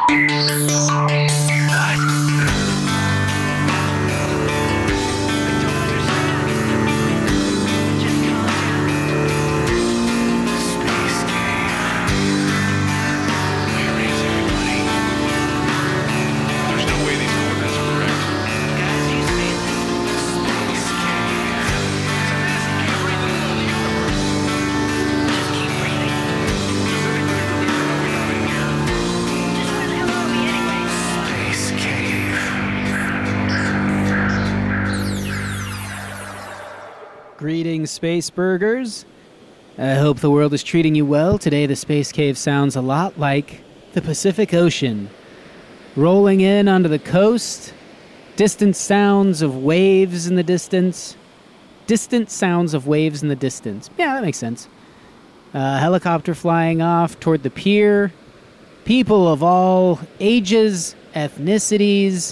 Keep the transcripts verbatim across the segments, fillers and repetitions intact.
Greetings, Space Burgers. I hope the world is treating you well. Today, the Space Cave sounds a lot like the Pacific Ocean. Rolling in onto the coast, distant sounds of waves in the distance. Distant sounds of waves in the distance. Yeah, that makes sense. A helicopter flying off toward the pier. People of all ages, ethnicities,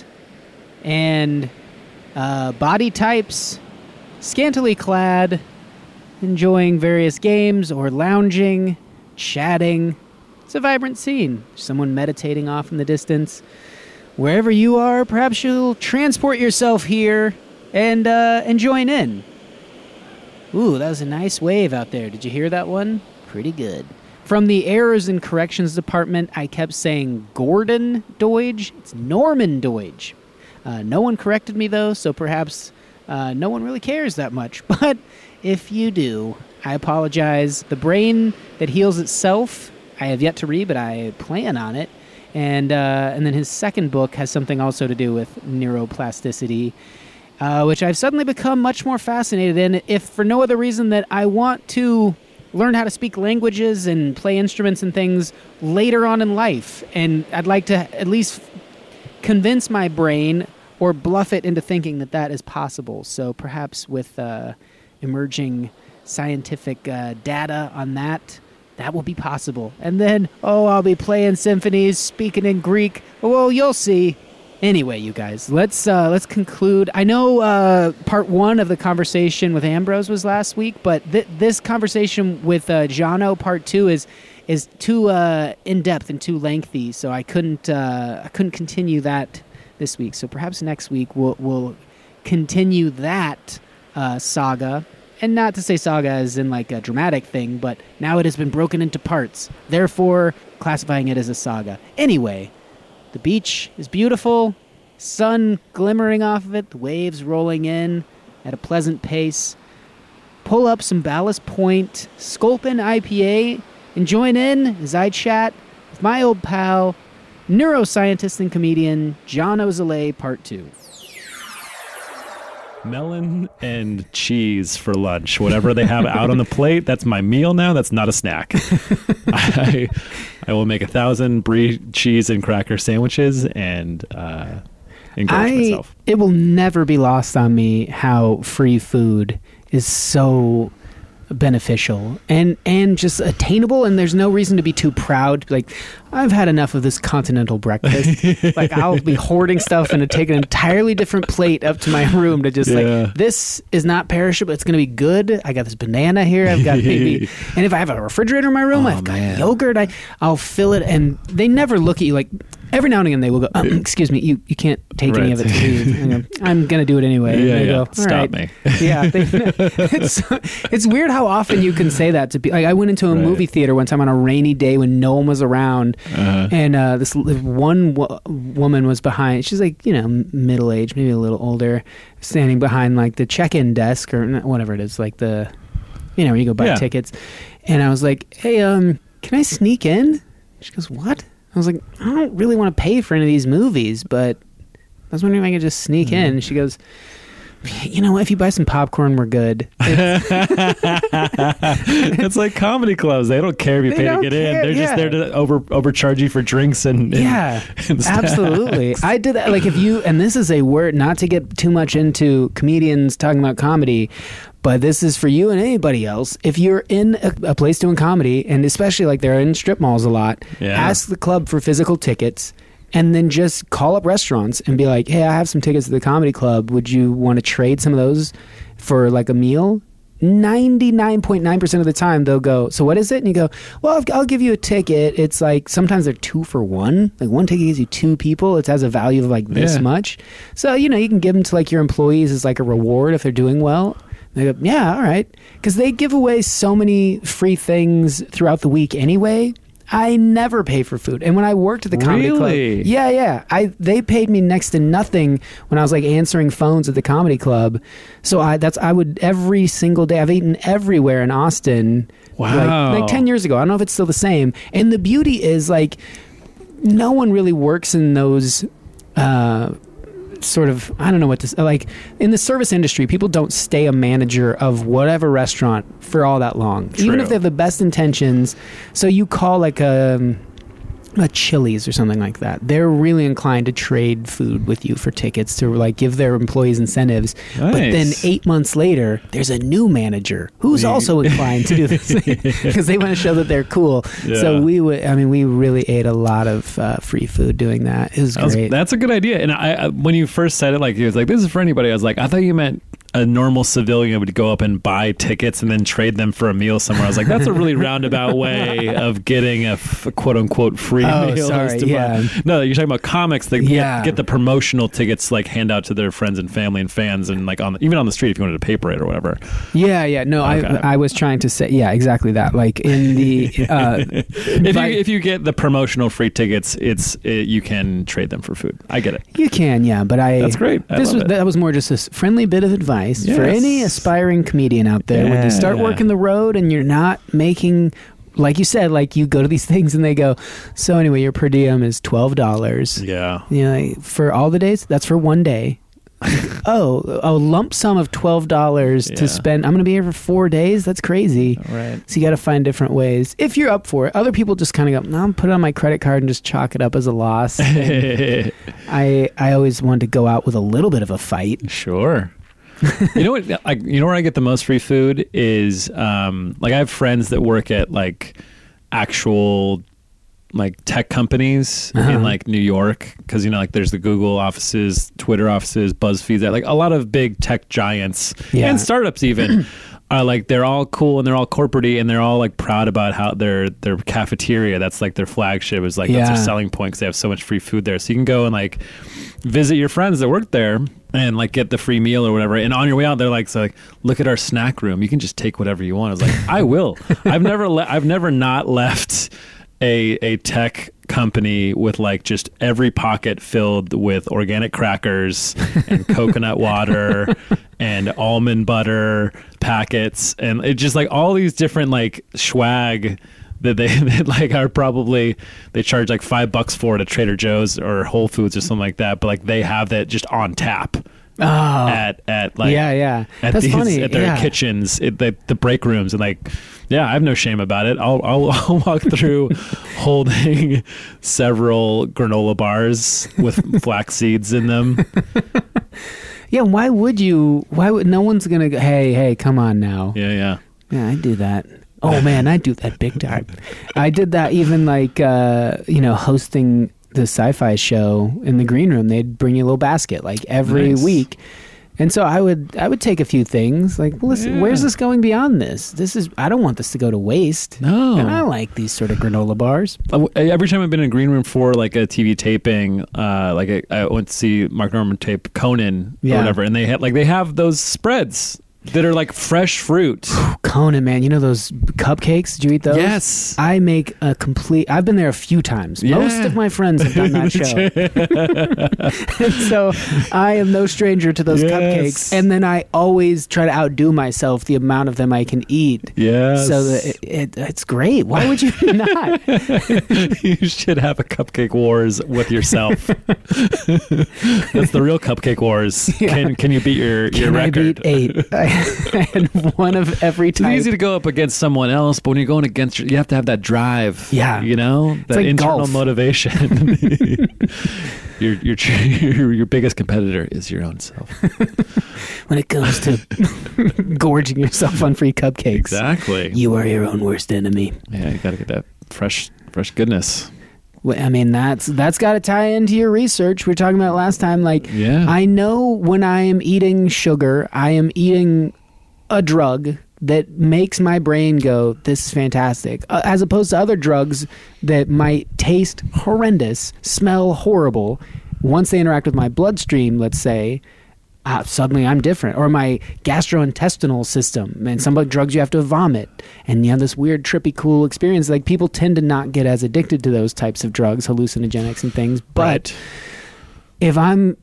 and uh, body types, scantily clad, enjoying various games or lounging, chatting. It's a vibrant scene. Someone meditating off in the distance. Wherever you are, perhaps you'll transport yourself here and uh, and join in. Ooh, that was a nice wave out there. Did you hear that one? Pretty good. From the Errors and Corrections Department, I kept saying Gordon Deutsch. It's Norman Deutsch. Uh, no one corrected me, though, so perhaps uh, no one really cares that much. But if you do, I apologize. The Brain That Heals Itself, I have yet to read, but I plan on it. And uh, and then his second book has something also to do with neuroplasticity, uh, which I've suddenly become much more fascinated in, if for no other reason that I want to learn how to speak languages and play instruments and things later on in life. And I'd like to at least convince my brain or bluff it into thinking that that is possible. So perhaps with uh, emerging scientific uh, data on that, that will be possible. And then, oh, I'll be playing symphonies, speaking in Greek. Well, you'll see. Anyway, you guys, let's uh, let's conclude. I know uh, part one of the conversation with Ambrose was last week, but th- this conversation with uh, Jono, part two, is is too uh, in depth and too lengthy, so I couldn't uh, I couldn't continue that this week. So perhaps next week we'll we'll continue that uh, saga. And not to say saga as in like a dramatic thing, but now it has been broken into parts, therefore classifying it as a saga. Anyway, the beach is beautiful, sun glimmering off of it, the waves rolling in at a pleasant pace. Pull up some Ballast Point Sculpin I P A and join in as I chat with my old pal, neuroscientist and comedian, John Ozale, part two. Melon and cheese for lunch. Whatever they have out on the plate, that's my meal now. That's not a snack. I I will make a thousand brie cheese and cracker sandwiches and uh, encourage I, myself. It will never be lost on me how free food is so beneficial and and just attainable, and there's no reason to be too proud. Like, I've had enough of this continental breakfast. Like, I'll be hoarding stuff and take an entirely different plate up to my room to just yeah. like, this is not perishable, it's gonna be good. I got this banana here, I've got maybe, and if I have a refrigerator in my room, oh, I've got man. yogurt. I I'll fill it, and they never look at you like. Every now and again, they will go, um, excuse me, you, you can't take right. any of it to leave. I'm going to do it anyway. Yeah, and yeah. Go, All Stop right. me. Yeah. They, it's, it's weird how often you can say that to people. Like, I went into a right. movie theater one time on a rainy day when no one was around, uh-huh. and uh, this one wo- woman was behind. She's like, you know, middle-aged, maybe a little older, standing behind like the check-in desk or whatever it is, like the, you know, where you go buy yeah. tickets. And I was like, hey, um, can I sneak in? She goes, what? I was like, I don't really want to pay for any of these movies, but I was wondering if I could just sneak in. And she goes, you know what? If you buy some popcorn, we're good. It's like comedy clubs. They don't care if you they pay to get care. in. They're yeah. just there to over overcharge you for drinks and, and yeah, and absolutely. I did that. Like, if you, and this is a word, not to get too much into comedians talking about comedy, but this is for you and anybody else. If you're in a, a place doing comedy, and especially like they're in strip malls a lot, yeah. ask the club for physical tickets, and then just call up restaurants and be like, hey, I have some tickets to the comedy club. Would you want to trade some of those for like a meal? ninety-nine point nine percent of the time they'll go, so what is it? And you go, well, I'll, I'll give you a ticket. It's like sometimes they're two for one. Like one ticket gives you two people. It has a value of like this Yeah. much. So, you know, you can give them to like your employees as like a reward if they're doing well. They go, yeah, all right. Because they give away so many free things throughout the week anyway. I never pay for food. And when I worked at the comedy Really? club, yeah, yeah, I they paid me next to nothing when I was like answering phones at the comedy club. So I that's I would every single day. I've eaten everywhere in Austin. Wow. Like, like ten years ago. I don't know if it's still the same. And the beauty is like no one really works in those uh sort of, I don't know what to say, like in the service industry, people don't stay a manager of whatever restaurant for all that long, True. even if they have the best intentions. So you call like a a Chili's or something like that, they're really inclined to trade food with you for tickets to like give their employees incentives. Nice. But then eight months later, there's a new manager who's You- also inclined to do this because they want to show that they're cool. Yeah. So we would, I mean, we really ate a lot of uh, free food doing that. It was That was- great. that's a good idea. And I, I, when you first said it, like it was like, this is for anybody. I was like, I thought you meant a normal civilian would go up and buy tickets and then trade them for a meal somewhere. I was like, that's a really roundabout way of getting a, f- a quote unquote free Oh, meal. sorry, is to buy- yeah. No, you're talking about comics that Yeah. get, get the promotional tickets, like hand out to their friends and family and fans, and like on the, even on the street if you wanted to paper it or whatever. Yeah, yeah. No, Okay. I I was trying to say, yeah, exactly that. Like in the, uh, If but- you if you get the promotional free tickets, it's it, you can trade them for food. I get it. you can, yeah. But I That's great. I this love was it. that was more just a s- friendly bit of advice for Yes. any aspiring comedian out there. When you start Yeah. working the road and you're not making, like you said, like you go to these things and they go, so anyway, your per diem is twelve dollars. Yeah. You know, for all the days, that's for one day. oh, a lump sum of twelve dollars Yeah. to spend. I'm going to be here for four days. That's crazy. All right. So you got to find different ways if you're up for it. Other people just kind of go, no, I'm put it on my credit card and just chalk it up as a loss. And I I always wanted to go out with a little bit of a fight. Sure. You know what? Like, you know where I get the most free food is um, like I have friends that work at like actual like tech companies Uh-huh. in like New York, because you know like there's the Google offices, Twitter offices, BuzzFeed, like a lot of big tech giants Yeah. and startups even. Are like they're all cool and they're all corporate-y and they're all like proud about how their their cafeteria, that's like their flagship, is like that's Yeah. their selling point because they have so much free food there. So you can go and like visit your friends that work there and like get the free meal or whatever. And on your way out, they're like, so like, look at our snack room. You can just take whatever you want. I was like, I will. I've never le- I've never not left a a tech company with like just every pocket filled with organic crackers and coconut water and almond butter packets, and it just like all these different like swag that they that like are probably they charge like five bucks for it at Trader Joe's or Whole Foods or something like that, but like they have that just on tap Oh, at at like yeah, yeah. at That's these funny. at their yeah. kitchens, at the, the break rooms, and like, yeah, I have no shame about it. I'll I'll, I'll walk through holding several granola bars with flax seeds in them. Yeah, why would you? Why would no one's gonna go? Hey, hey, come on now. Yeah, yeah. Yeah, I do that. Oh man, I do that big time. I did that even like uh, you know, hosting the sci-fi show in the green room. They'd bring you a little basket like every Nice. week. And so I would I would take a few things like, well, listen, Yeah. where's this going beyond this? This is I don't want this to go to waste. No. And I like these sort of granola bars. Uh, Every time I've been in a green room for like a T V taping, uh, like I, I went to see Mark Norman tape Conan Yeah. or whatever, and they had like they have those spreads that are like fresh fruit. Conan, man, you know those cupcakes? Did you eat those? Yes. I make a complete. I've been there a few times. Yeah. Most of my friends have done that show, and so I am no stranger to those Yes. cupcakes. And then I always try to outdo myself the amount of them I can eat. Yes. So that it, it, it's great. Why would you not? You should have a cupcake wars with yourself. That's the real cupcake wars. Yeah. Can can you beat your, your Can I record? beat eight? I had one of every It's type. easy to go up against someone else, but when you're going against, you have to have that drive. Yeah. you know that like internal golf. motivation. your your your your biggest competitor is your own self. When it comes to gorging yourself on free cupcakes, Exactly. you are your own worst enemy. Yeah, you got to get that fresh fresh goodness. Well, I mean, that's that's got to tie into your research we were talking about last time. Like, Yeah. I know when I am eating sugar, I am eating a drug that makes my brain go, this is fantastic, uh, as opposed to other drugs that might taste horrendous, smell horrible. Once they interact with my bloodstream, let's say, uh, suddenly I'm different. Or my gastrointestinal system, and some drugs you have to vomit, and you have this weird, trippy, cool experience. Like, people tend to not get as addicted to those types of drugs, hallucinogenics and things. But Right. if I'm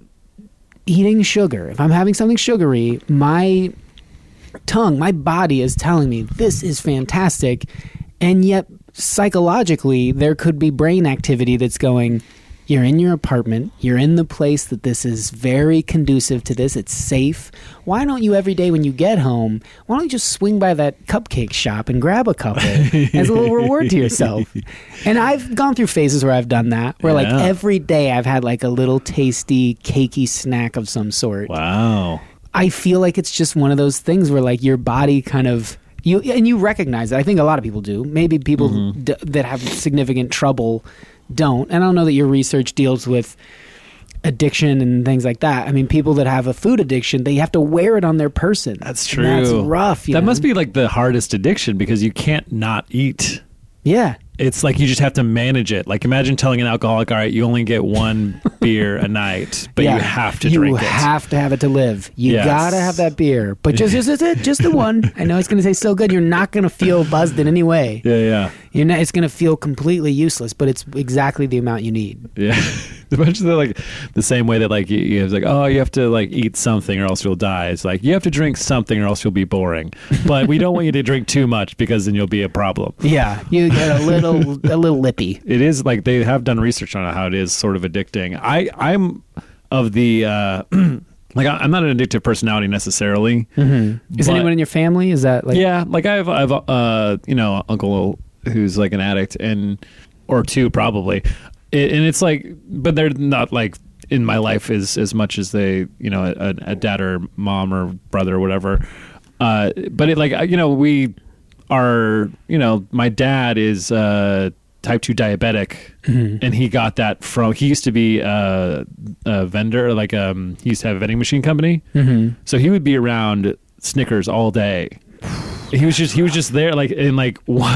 eating sugar, if I'm having something sugary, my tongue, my body is telling me this is fantastic, and yet psychologically there could be brain activity that's going, you're in your apartment, you're in the place that this is very conducive to this, it's safe. Why don't you every day when you get home, why don't you just swing by that cupcake shop and grab a couple as a little reward to yourself? And I've gone through phases where I've done that, where like Yeah. every day I've had like a little tasty cakey snack of some sort. Wow. I feel like it's just one of those things where like your body kind of you and you recognize it. I think a lot of people do. Maybe people Mm-hmm. d- that have significant trouble don't. And I don't know that your research deals with addiction and things like that. I mean, people that have a food addiction, they have to wear it on their person. That's And true. that's rough. You That know? must be like the hardest addiction because you can't not eat. Yeah. It's like you just have to manage it. Like, imagine telling an alcoholic, all right, you only get one beer a night, but yeah. you have to you drink it. You have to have it to live. You Yes. gotta have that beer. But just just, just, just the one. I know it's gonna taste so good. You're not gonna feel buzzed in any way. Yeah, yeah. You're not, it's gonna feel completely useless, but it's exactly the amount you need. Yeah. Imagine that, like, the same way that, like, you, you it's like, oh, you have to, like, eat something or else you'll die. It's like, you have to drink something or else you'll be boring. But we don't want you to drink too much because then you'll be a problem. Yeah, you get a little a little lippy. It is, like, they have done research on how it is sort of addicting. I, I'm of the, uh, like, I- I'm not an addictive personality necessarily. Mm-hmm. Is but- anyone in your family? Is that like Yeah, like I have, I have, uh, you know, uncle who's like an addict, and or two probably, it, and it's like, but they're not like in my life as as much as they, you know, a, a dad or mom or brother or whatever. Uh, but it like you know we are, you know, my dad is uh, type two diabetic, Mm-hmm. and he got that from he used to be a, a vendor, like um he used to have a vending machine company, Mm-hmm. so he would be around Snickers all day. He was just he was just there, like in like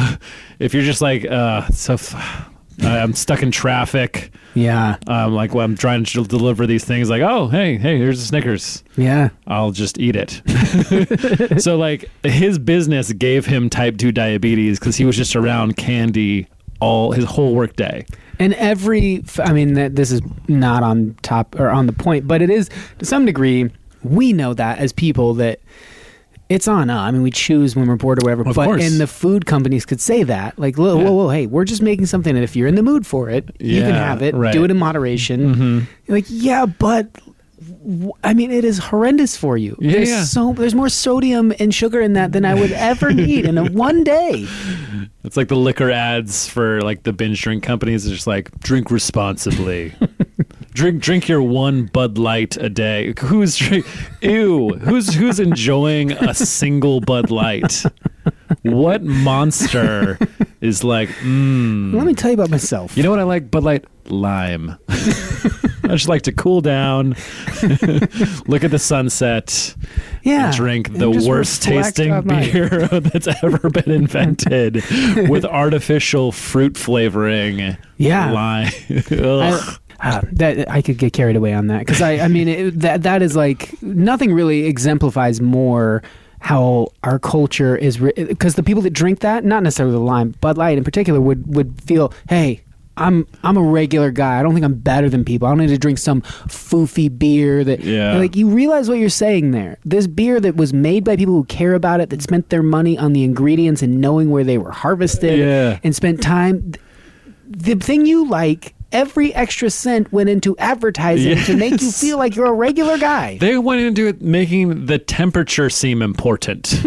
if you're just like uh so f- I'm stuck in traffic, Yeah, um like when I'm trying to deliver these things, like, oh hey hey here's a Snickers, yeah. I'll just eat it. So like his business gave him type two diabetes because he was just around candy all his whole work day. And every, I mean, that this is not on top or on the point, but it is to some degree. We know that as people that it's on us. I mean, we choose when we're bored or whatever. Of but course. and the food companies could say that, like, whoa, Yeah. whoa, whoa, hey, we're just making something that if you're in the mood for it, you can Yeah, have it. right. Do it in moderation. Mm-hmm. You're like, yeah, but w- I mean, it is horrendous for you. Yeah, there's yeah. so there's more sodium and sugar in that than I would ever need in a one day. It's like the liquor ads for like the binge drink companies. It's just like, drink responsibly. drink drink your one Bud Light a day. Who's drink? Ew. Who's who's enjoying a single Bud Light? What monster is like? Mm. Let me tell you about myself. You know what I like? Bud Light lime. I just like to cool down, look at the sunset, yeah, and drink and the just worst reflect tasting on life. beer that's ever been invented with artificial fruit flavoring. Yeah. Lime. I, Ugh. uh, that I could get carried away on that because I, I mean, it, that that is like nothing really exemplifies more how our culture is. Because the people that drink that, not necessarily the lime, Bud Light in particular, would would feel, hey, I'm I'm a regular guy. I don't think I'm better than people. I don't need to drink some foofy beer that Yeah. like you realize what you're saying there. This beer that was made by people who care about it, that spent their money on the ingredients and knowing where they were harvested Yeah. and spent time. The thing you like, every extra cent went into advertising to make you Yes. feel like you're a regular guy. They went into it making the temperature seem important.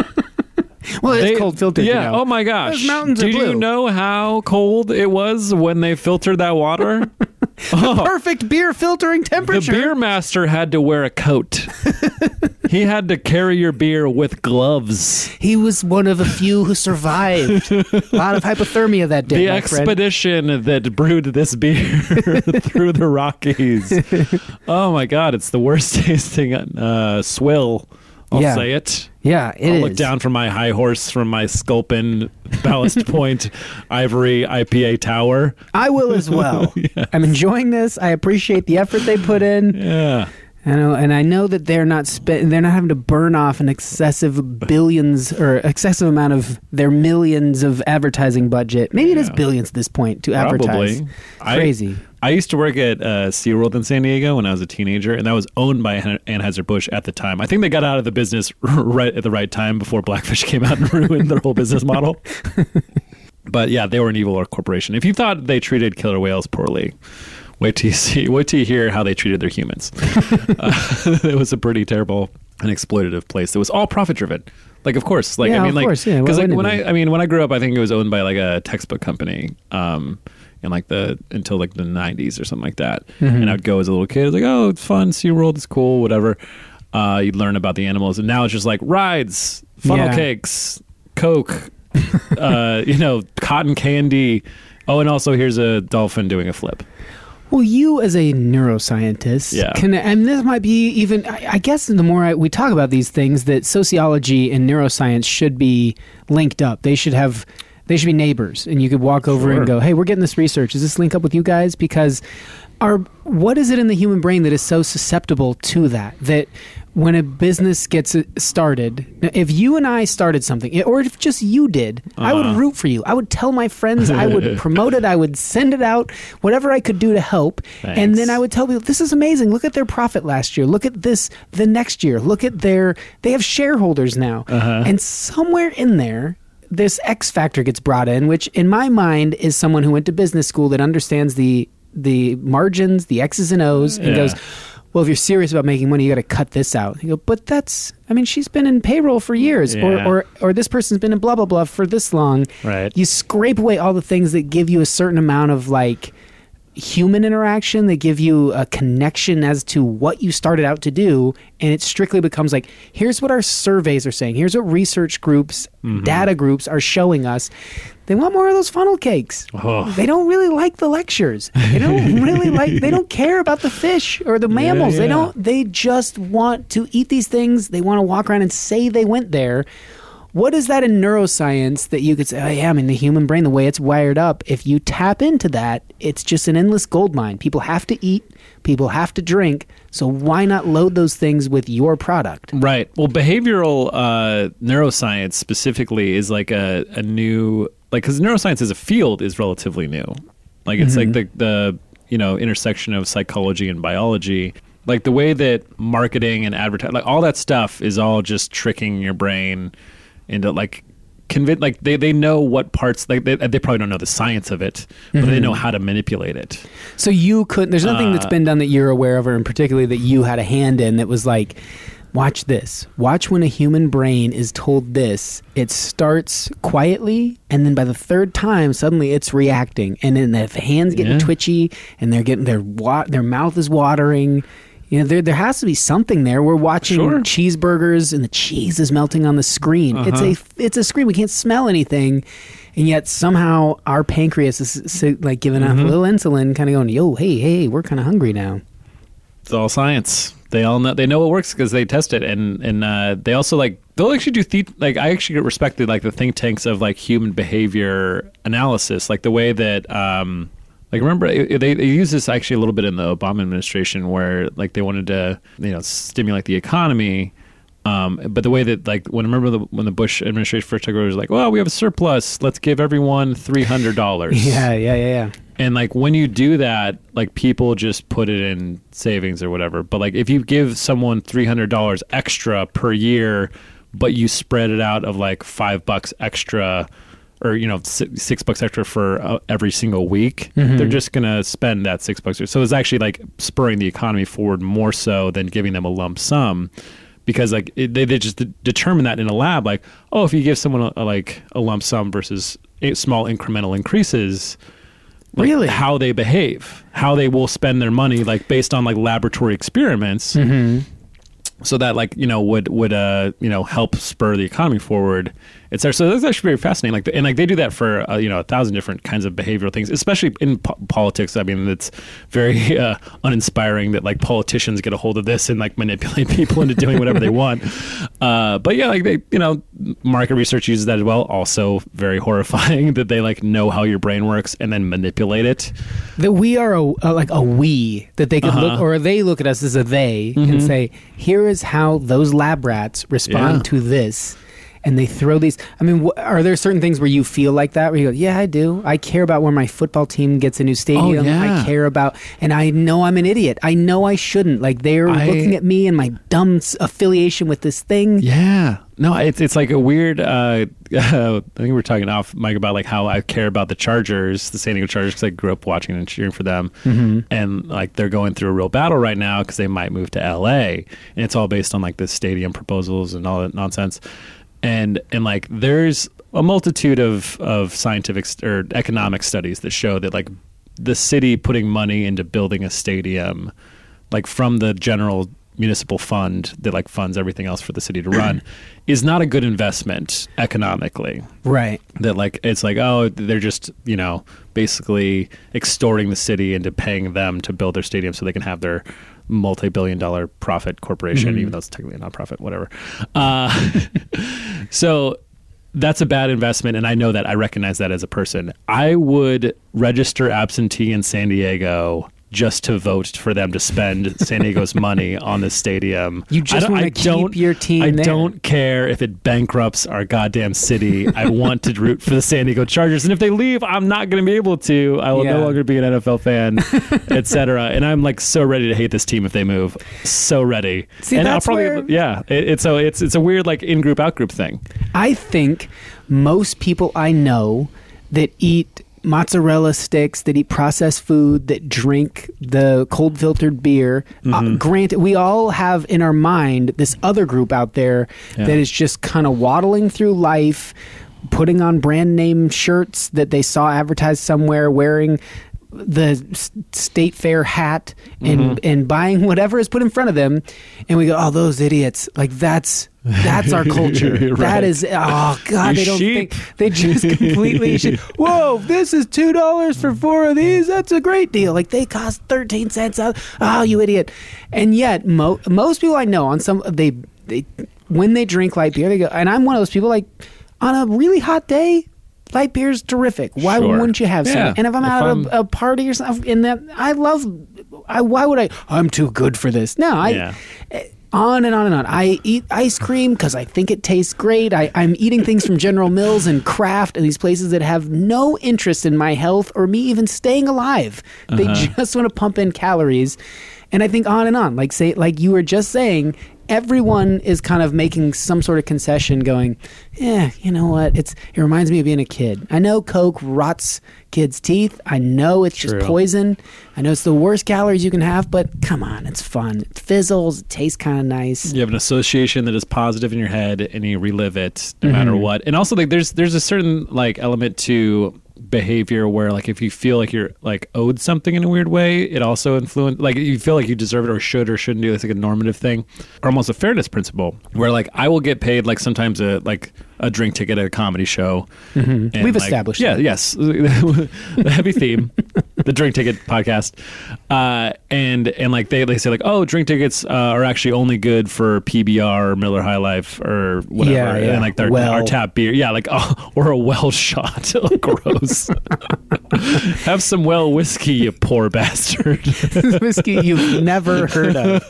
Well, it's They- cold filtered. Yeah. You know. Oh my gosh. Those mountains are Did you blue. know how cold it was when they filtered that water? Oh. Perfect beer filtering The temperature. beer master had to wear a coat. He had to carry your beer with gloves. He was one of a few who survived. A lot of hypothermia that day. The my friend. expedition that brewed this beer through the Rockies. Oh my God, it's the worst tasting uh, swill I'll Yeah. say it. Yeah, it I'll is. look down from my high horse from my Sculpin Ballast Point Ivory I P A tower. I will as well. Yes. I'm enjoying this. I appreciate the effort they put in. Yeah. I know, and I know that they're not spent. They're not having to burn off an excessive billions or excessive amount of their millions of advertising budget. Maybe it is Yeah. billions at this point to advertise. Probably. I- Crazy. I used to work at uh, SeaWorld in San Diego when I was a teenager, and that was owned by An- Anheuser-Busch at the time. I think they got out of the business right at the right time before Blackfish came out and ruined their whole business model. But yeah, they were an evil corporation. If you thought they treated killer whales poorly, wait till you see, wait till you hear how they treated their humans. uh, it was a pretty terrible and exploitative place. It was all profit driven. Like, of course, like Yeah, I mean, of like course, yeah. Why because like wouldn't when it be? I, I mean, when I grew up, I think it was owned by like a textbook company. Um, in like the until like the nineties or something like that. Mm-hmm. And I'd go as a little kid, I was like, oh, it's fun, SeaWorld is cool, whatever. Uh, you'd learn about the animals, and now it's just like rides, funnel Yeah. cakes, Coke, uh, you know, cotton candy. Oh, and also here's a dolphin doing a flip. Well, you as a neuroscientist, Yeah. can, and this might be even, I, I guess the more I, we talk about these things, that sociology and neuroscience should be linked up. They should have, they should be neighbors, and you could walk over Sure. and go, hey, we're getting this research. Does this link up with you guys? Because our, what is it in the human brain that is so susceptible to that? That when a business gets started, if you and I started something, or if just you did, I would Uh-huh. root for you. I would tell my friends, I would promote it, I would send it out, whatever I could do to help. And Thanks. then I would tell people, this is amazing. Look at their profit last year. Look at this the next year. Look at their, they have shareholders now. Uh-huh. And somewhere in there, this X factor gets brought in, which in my mind is someone who went to business school that understands the the margins, the X's and O's, and Yeah. goes, well, if you're serious about making money, you got to cut this out. You go, but that's, I mean, she's been in payroll for years, Yeah. or, or or this person's been in blah blah blah for this long. Right. You scrape away all the things that give you a certain amount of like human interaction, that give you a connection as to what you started out to do, and it strictly becomes like, here's what our surveys are saying, here's what research groups, Mm-hmm. data groups are showing us. They want more of those funnel cakes. Oh. They don't really like the lectures. They don't really like, they don't care about the fish or the mammals. They yeah. don't, they just want to eat these things. They want to walk around and say they went there. What is that in neuroscience that you could say, oh, yeah, I mean, the human brain, the way it's wired up, if you tap into that, it's just an endless gold mine. People have to eat, people have to drink, so why not load those things with your product? Right. Well, behavioral uh, neuroscience specifically is like a, a new, like, because neuroscience as a field is relatively new. Like, it's Mm-hmm. like the, the, you know, intersection of psychology and biology. Like, the way that marketing and advertising, like, all that stuff is all just tricking your brain into, like, convince, like, they, they know what parts, like, they, they probably don't know the science of it, but Mm-hmm. they know how to manipulate it. So you could, there's nothing Uh, that's been done that you're aware of, or in particularly that you had a hand in, that was like, watch this. Watch when a human brain is told this. It starts quietly, and then by the third time, suddenly it's reacting, and then the hands getting Yeah. twitchy, and they're getting their wa- their mouth is watering. You know, there there has to be something there. We're watching Sure. cheeseburgers, and the cheese is melting on the screen. It's Uh-huh. a it's a screen. We can't smell anything. And yet somehow our pancreas is s- like giving off a little insulin, kind of going, "Yo, hey, hey, we're kind of hungry now." It's all science. They all know. They know what works because they test it, and and uh, they also like they'll actually do the like I actually get respected like the think tanks of like human behavior analysis, like the way that um like remember it, they they used this actually a little bit in the Obama administration where like they wanted to you know stimulate the economy. Um, but the way that, like, when remember the, when the Bush administration first took over, it was like, well, we have a surplus. Let's give everyone three hundred dollars. Yeah, yeah, yeah, yeah. And like when you do that, like people just put it in savings or whatever. But like if you give someone three hundred dollars extra per year, but you spread it out of like five bucks extra, or you know six, six bucks extra for uh, every single week, Mm-hmm. they're just gonna spend that six bucks. So it's actually like spurring the economy forward more so than giving them a lump sum. Because like it, they, they just de- determine that in a lab, like, oh, if you give someone a, a, like a lump sum versus a small incremental increases, like, Really? how they behave, how they will spend their money, like based on like laboratory experiments, Mm-hmm. so that like you know would would uh you know help spur the economy forward. et cetera. So that's actually very fascinating. Like, and like they do that for uh, you know a thousand different kinds of behavioral things, especially in po- politics. I mean, it's very uh, uninspiring that like politicians get a hold of this and like manipulate people into doing whatever they want. Uh, but yeah, like they, you know, market research uses that as well. Also, very horrifying that they like know how your brain works and then manipulate it. That we are a, a like a we that they could Uh-huh. look, or they look at us as a they Mhm. and say, here is how those lab rats respond Yeah. to this. And they throw these. I mean, wh- are there certain things where you feel like that? Where you go, yeah, I do. I care about when my football team gets a new stadium. Oh, yeah. I care about, and I know I'm an idiot. I know I shouldn't. Like they're I- looking at me and my dumb s- affiliation with this thing. Yeah. No, it's it's like a weird. Uh, I think we were talking off Mike about like how I care about the Chargers, the San Diego Chargers, because I grew up watching and cheering for them, Mm-hmm. and like they're going through a real battle right now because they might move to L A, and it's all based on like the stadium proposals and all that nonsense, and and like there's a multitude of of scientific st- or economic studies that show that like the city putting money into building a stadium, like from the general municipal fund that like funds everything else for the city to run, is not a good investment economically. Right. That like it's like, oh, they're just, you know, basically extorting the city into paying them to build their stadium so they can have their multi-billion dollar profit corporation, Mhm. even though it's technically a nonprofit, whatever. Uh, so that's a bad investment, and I know that. I recognize that as a person. I would register absentee in San Diego just to vote for them to spend San Diego's money on this stadium. You just I don't- wanna I keep don't- your team I there. don't care if it bankrupts our goddamn city. I want to root for the San Diego Chargers, and if they leave, I'm not going to be able to. I will Yeah. no longer be an N F L fan, et cetera. And I'm like so ready to hate this team if they move. So ready. See, and that's I'll probably where- yeah. It, it's so it's it's a weird like in group out group thing. I think most people I know that eat mozzarella sticks, that eat processed food, that drink the cold filtered beer. Uh, Mhm. granted, we all have in our mind this other group out there Yeah. that is just kind of waddling through life, putting on brand name shirts that they saw advertised somewhere, wearing the s- state fair hat and Mhm. and buying whatever is put in front of them, and we go, oh, those idiots. Like that's that's our culture. Right. That is, oh god, You they don't sheep. think, they just completely should, whoa, this is two dollars for four of these, that's a great deal. Like they cost thirteen cents. Oh, you idiot. And yet mo- most people I know on some they they when they drink light beer, they go, and I'm one of those people, like on a really hot day, light beer's terrific. Why Sure. wouldn't you have some? Yeah. And if I'm If out I'm- at a, a party or something, in that I love, I, why would I? I'm too good for this. No, I. Yeah. eh, On and on and on. I eat ice cream because I think it tastes great. I, I'm eating things from General Mills and Kraft and these places that have no interest in my health or me even staying alive. They Uh-huh. just want to pump in calories. And I think on and on. Like say, like you were just saying, everyone is kind of making some sort of concession, going, "Yeah, you know what? It's it reminds me of being a kid. I know Coke rots kids' teeth. I know it's True. just poison. I know it's the worst calories you can have, but come on, it's fun. It fizzles. It tastes kind of nice." You have an association that is positive in your head, and you relive it no Mhm. matter what. And also, like, there's there's a certain like element to behavior where, like, if you feel like you're like owed something in a weird way, it also influence. Like, you feel like you deserve it or should or shouldn't do. It's like a normative thing, or almost a fairness principle, where like I will get paid like sometimes a like a drink ticket at a comedy show. Mhm. And, We've like, established yeah, that. yes, the heavy theme, the drink ticket podcast, uh, and and like they they say like, oh, drink tickets uh, are actually only good for P B R or Miller High Life or whatever, Yeah, yeah. and like their Well. our tap beer, yeah, like oh, or a well shot, oh, gross. Have some well whiskey, you poor bastard. Whiskey you've never heard of.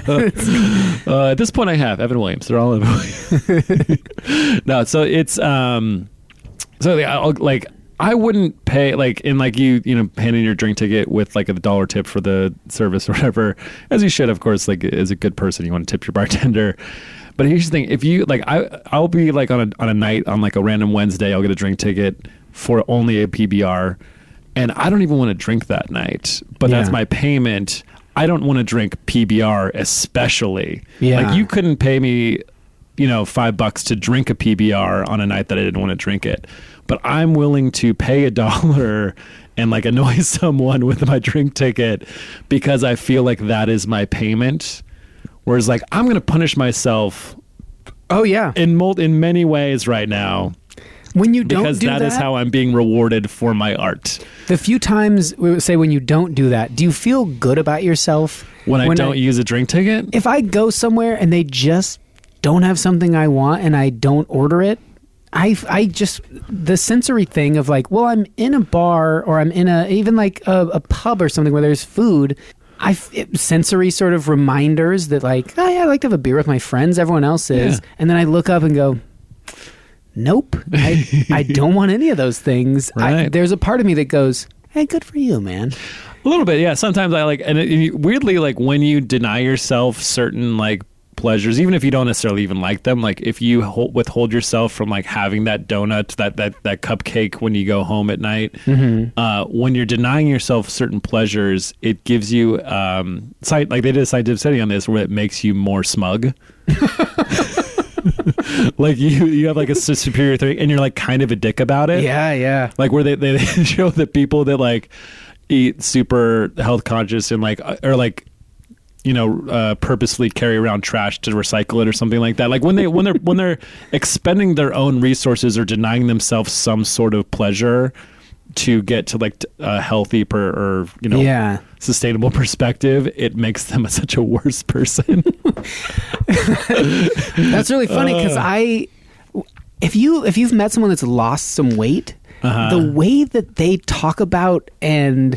uh, at this point, I have Evan Williams. They're all Evan Williams. No, so it's um, so yeah, I'll, like I wouldn't pay like in like you you know handing your drink ticket with like a dollar tip for the service or whatever, as you should, of course. Like as a good person, you want to tip your bartender. But here's the thing: if you like, I I'll be like on a on a night on like a random Wednesday, I'll get a drink ticket for only a P B R, and I don't even want to drink that night. But that's Yeah. my payment. I don't want to drink P B R, especially. Yeah. Like you couldn't pay me, you know, five bucks to drink a P B R on a night that I didn't want to drink it. But I'm willing to pay a dollar and like annoy someone with my drink ticket because I feel like that is my payment. Whereas like I'm going to punish myself Oh, yeah. In mul- in many ways right now. When you don't because do that, that is how I'm being rewarded for my art. The few times, we would say when you don't do that, do you feel good about yourself? When, when I don't I, use a drink ticket? If I go somewhere and they just don't have something I want and I don't order it, I, I just, the sensory thing of like, well, I'm in a bar or I'm in a, even like a, a pub or something where there's food. I it, sensory sort of reminders that like, oh yeah, I like to have a beer with my friends. Everyone else is. Yeah. And then I look up and go, nope, I, I don't want any of those things. Right. I, there's a part of me that goes, hey, good for you, man. A little bit, yeah. Sometimes I like, and it, it, weirdly, like when you deny yourself certain like pleasures, even if you don't necessarily even like them, like if you hold, withhold yourself from like having that donut, that that that cupcake when you go home at night, mm-hmm. uh, when you're denying yourself certain pleasures, it gives you, um, sci- like they did a scientific study on this, where it makes you more smug. Like you, you have like a superior thing, and you're like kind of a dick about it. Yeah, yeah. Like where they, they show that people that like eat super health conscious and like or like you know uh, purposely carry around trash to recycle it or something like that. Like when they when they're when they're expending their own resources or denying themselves some sort of pleasure to get to like a healthy per or you know yeah. sustainable perspective, it makes them such a worse person. That's really funny because uh, I, if you if you've met someone that's lost some weight, uh-huh. the way that they talk about and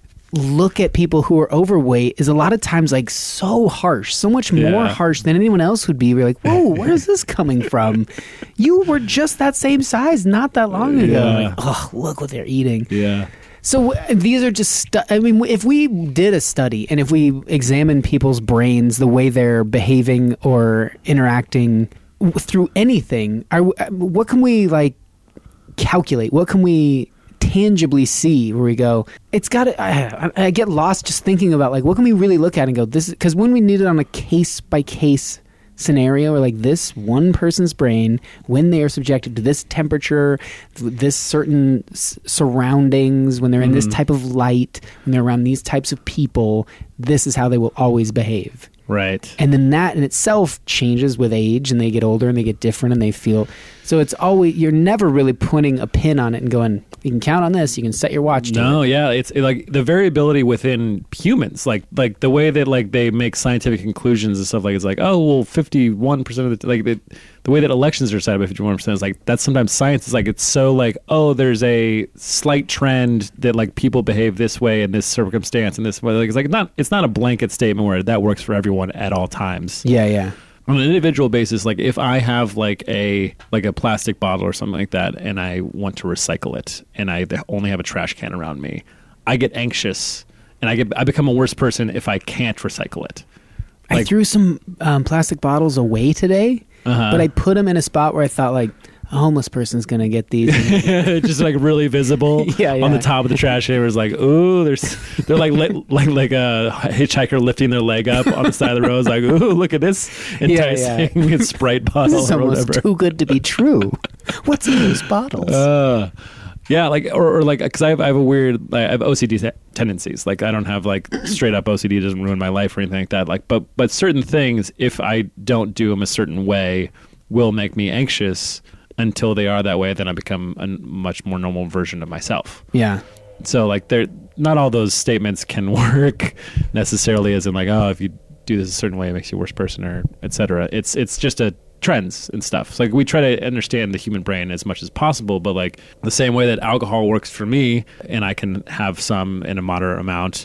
look at people who are overweight is a lot of times like so harsh, so much more yeah. harsh than anyone else would be. We're like, whoa, where is this coming from? You were just that same size not that long ago. Yeah. Like, oh, look what they're eating. Yeah. So these are just, stu- I mean, if we did a study and if we examined people's brains, the way they're behaving or interacting w- through anything, are, what can we like calculate? What can we tangibly see where we go, it's got to, I, I get lost just thinking about like, what can we really look at and go, this is, because when we need it on a case by case scenario where like this one person's brain, when they are subjected to this temperature, this certain s- surroundings, when they're in mm. this type of light, when they're around these types of people, this is how they will always behave. Right. And then that in itself changes with age and they get older and they get different and they feel, so it's always, you're never really putting a pin on it and going, you can count on this, you can set your watch to no, it. yeah, it's it, like the variability within humans, like like the way that like they make scientific conclusions and stuff, like it's like, oh, well, fifty-one percent of the, like the, the way that elections are decided by fifty-one percent is like, that's sometimes science is like, it's so like, oh, there's a slight trend that like people behave this way in this circumstance and this way. Like, it's like not, it's not a blanket statement where that works for everyone at all times. Yeah, yeah. On an individual basis, like if I have like a like a plastic bottle or something like that and I want to recycle it and I only have a trash can around me, I get anxious and I get I become a worse person if I can't recycle it. Like, I threw some um, plastic bottles away today, uh-huh. but I put them in a spot where I thought like, a homeless person's going to get these. Just like really visible yeah, yeah. on the top of the trash can. It was like, ooh, there's, they're like, li- like, like a hitchhiker lifting their leg up on the side of the road. It's like, ooh, look at this enticing yeah, yeah. Sprite bottle. This is or almost whatever. too good to be true. What's in those bottles? Uh, yeah, like, or, or like, because I have, I have a weird, I have O C D t- tendencies. Like, I don't have like straight up O C D, it doesn't ruin my life or anything like that. Like, but, but certain things, if I don't do them a certain way, will make me anxious. Until they are that way, then I become a much more normal version of myself. Yeah. So like, they're not all those statements can work necessarily as in like, oh, if you do this a certain way, it makes you a worse person or et cetera. It's it's just a trends and stuff. So like we try to understand the human brain as much as possible, but like the same way that alcohol works for me, and I can have some in a moderate amount,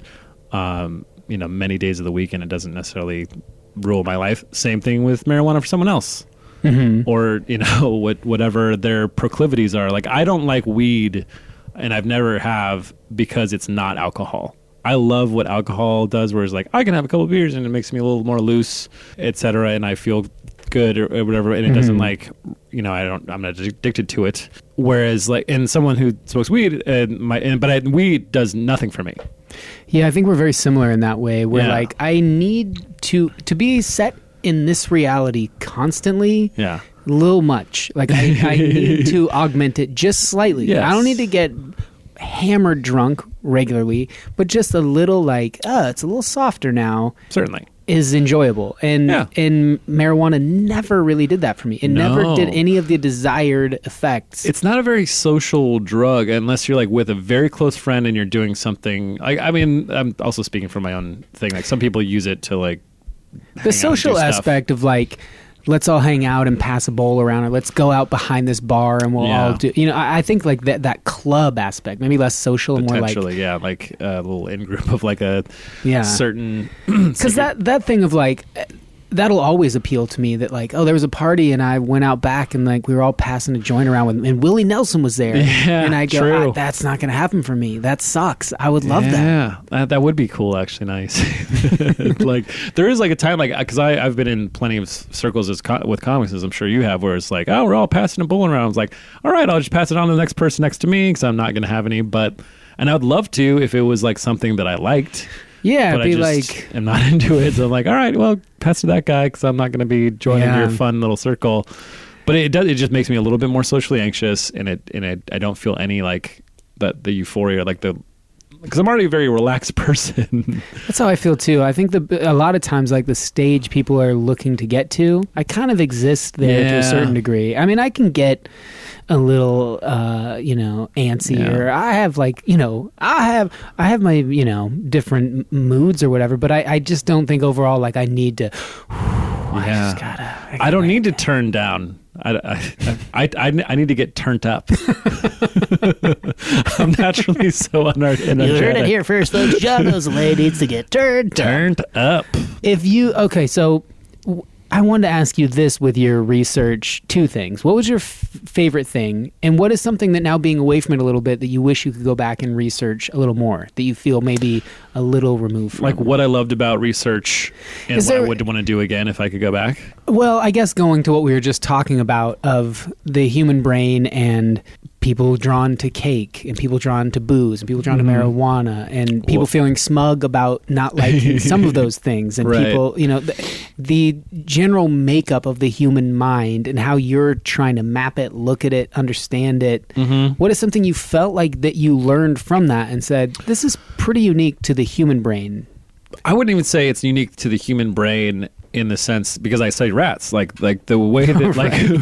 um, you know, many days of the week, and it doesn't necessarily rule my life. Same thing with marijuana for someone else. Mm-hmm. Or, you know, what whatever their proclivities are. Like, I don't like weed, and I've never have, because it's not alcohol. I love what alcohol does, where it's like, I can have a couple of beers, and it makes me a little more loose, et cetera, and I feel good or, or whatever, and it mm-hmm. doesn't like, you know, I don't, I'm not addicted to it. Whereas, like, and someone who smokes weed, and my, and, but I, weed does nothing for me. Yeah, I think we're very similar in that way, where, yeah. like, I need to to be set in this reality constantly, yeah, a little much. Like I, I need to augment it just slightly. Yes. I don't need to get hammered drunk regularly, but just a little like, uh, it's a little softer now. Certainly. is enjoyable, and Yeah. and marijuana never really did that for me. It never No. did any of the desired effects. It's not a very social drug unless you're like with a very close friend and you're doing something. I, I mean, I'm also speaking from my own thing. Like some people use it to like hang out the and social do stuff. aspect of like, let's all hang out and pass a bowl around, or let's go out behind this bar and we'll Yeah. all do. You know, I, I think like that that club aspect, maybe less social and more like Potentially, yeah, like a little in group of like a yeah, certain. because that that thing of like. That'll always appeal to me that like, oh, there was a party and I went out back and like we were all passing a joint around with, and Willie Nelson was there. Yeah, and I go, true. ah, that's not going to happen for me. That sucks. I would love that. Yeah, that, that would be cool. Actually, nice. Like there is like a time like because I I've been in plenty of s- circles as co- with comics, as I'm sure you have, where it's like, oh, we're all passing a bowl around. I was like, all right, I'll just pass it on to the next person next to me because I'm not going to have any. But and I would love to if it was like something that I liked. Yeah, But it'd be I just like, am not into it. So I'm like, all right, well, pass to that guy because I'm not going to be joining Yeah. your fun little circle. But it does. It just makes me a little bit more socially anxious, and it and it, I don't feel any like the the euphoria, like the because I'm already a very relaxed person. that's how I feel too. I think the a lot of times like the stage people are looking to get to, I kind of exist there to Yeah. a certain degree. I mean, I can get a little uh you know antsy, Yeah. or I have like you know I have I have my you know different m- moods or whatever, but I, I just don't think overall like I need to I Yeah. just gotta I, I don't need to turn down. I, I, I, I, I need to get turned up. I'm naturally so unener- You heard it energetic. here first, folks. John Osley needs to get turned. Turned up. If you okay, so w- I wanted to ask you this with your research. Two things. What was your f- favorite thing, and what is something that now being away from it a little bit that you wish you could go back and research a little more, that you feel maybe a little removed from? Like what I loved about research and Is what I there- would want to do again if I could go back. Well, I guess going to what we were just talking about of the human brain and people drawn to cake and people drawn to booze and people drawn Mhm. to marijuana and people Well- feeling smug about not liking some of those things, and Right. people, you know, the, the general makeup of the human mind and how you're trying to map it, look at it, understand it. Mm-hmm. What is something you felt like that you learned from that and said, this is pretty unique to the human brain? I wouldn't even say it's unique to the human brain in the sense because I study rats, like like the way that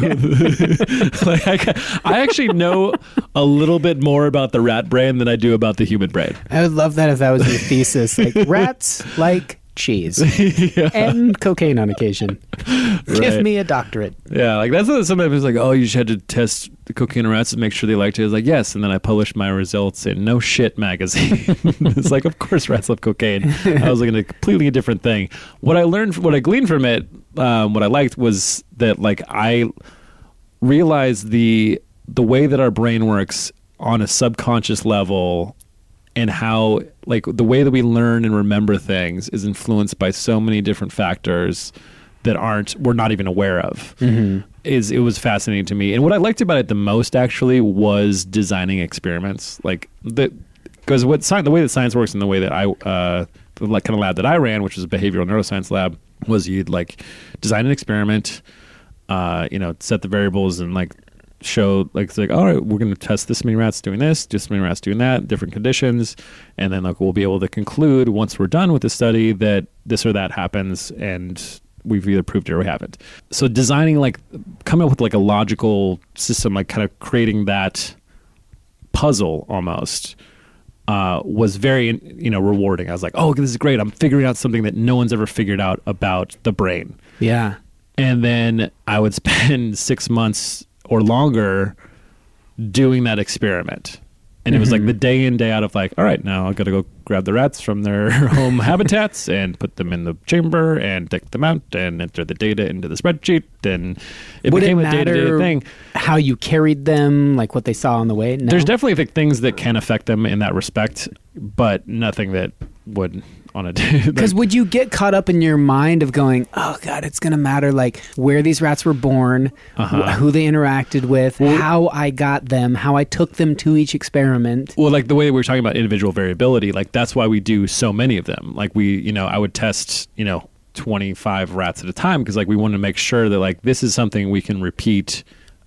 like, like I, I actually know a little bit more about the rat brain than I do about the human brain. I would love that if that was your thesis. Like rats like cheese Yeah. and cocaine on occasion. Give Right. me a doctorate. Yeah, like that's what somebody was like, oh, you just had to test the cocaine on rats and make sure they liked it. I was like, yes, and then I published my results in No Shit magazine. It's like, of course, rats love cocaine. I was looking at a completely different thing. What I learned, what I gleaned from it, um, what I liked was that like I realized the the way that our brain works on a subconscious level, and how like the way that we learn and remember things is influenced by so many different factors that aren't we're not even aware of. Mm-hmm. Is it was fascinating to me, and what I liked about it the most actually was designing experiments, like the because what science, the way that science works and the way that I uh, the like kind of lab that I ran, which was a behavioral neuroscience lab, was you'd like design an experiment, uh, you know, set the variables and like show like it's like all right, we're going to test this many rats doing this, this many rats doing that, different conditions, and then like we'll be able to conclude once we're done with the study that this or that happens, and we've either proved it or we haven't. So designing like coming up with like a logical system, like kind of creating that puzzle almost uh, was very you know rewarding. I was like, oh, this is great. I'm figuring out something that no one's ever figured out about the brain. Yeah. And then I would spend six months or longer doing that experiment. And it was like Mhm. the day in, day out of like, all right, now I've got to go grab the rats from their home habitats and put them in the chamber and take them out and enter the data into the spreadsheet. And it Would it became a day-to-day matter thing. how you carried them, like what they saw on the way? No? There's definitely like, things that can affect them in that respect, but nothing that would on a Because would you get caught up in your mind of going, oh, God, it's going to matter like where these rats were born, Uh-huh. wh- who they interacted with, Well- how I got them, how I took them to each experiment. Well, like the way we were talking about individual variability, like that's why we do so many of them. Like we, you know, I would test, you know, twenty-five rats at a time because like we wanted to make sure that like this is something we can repeat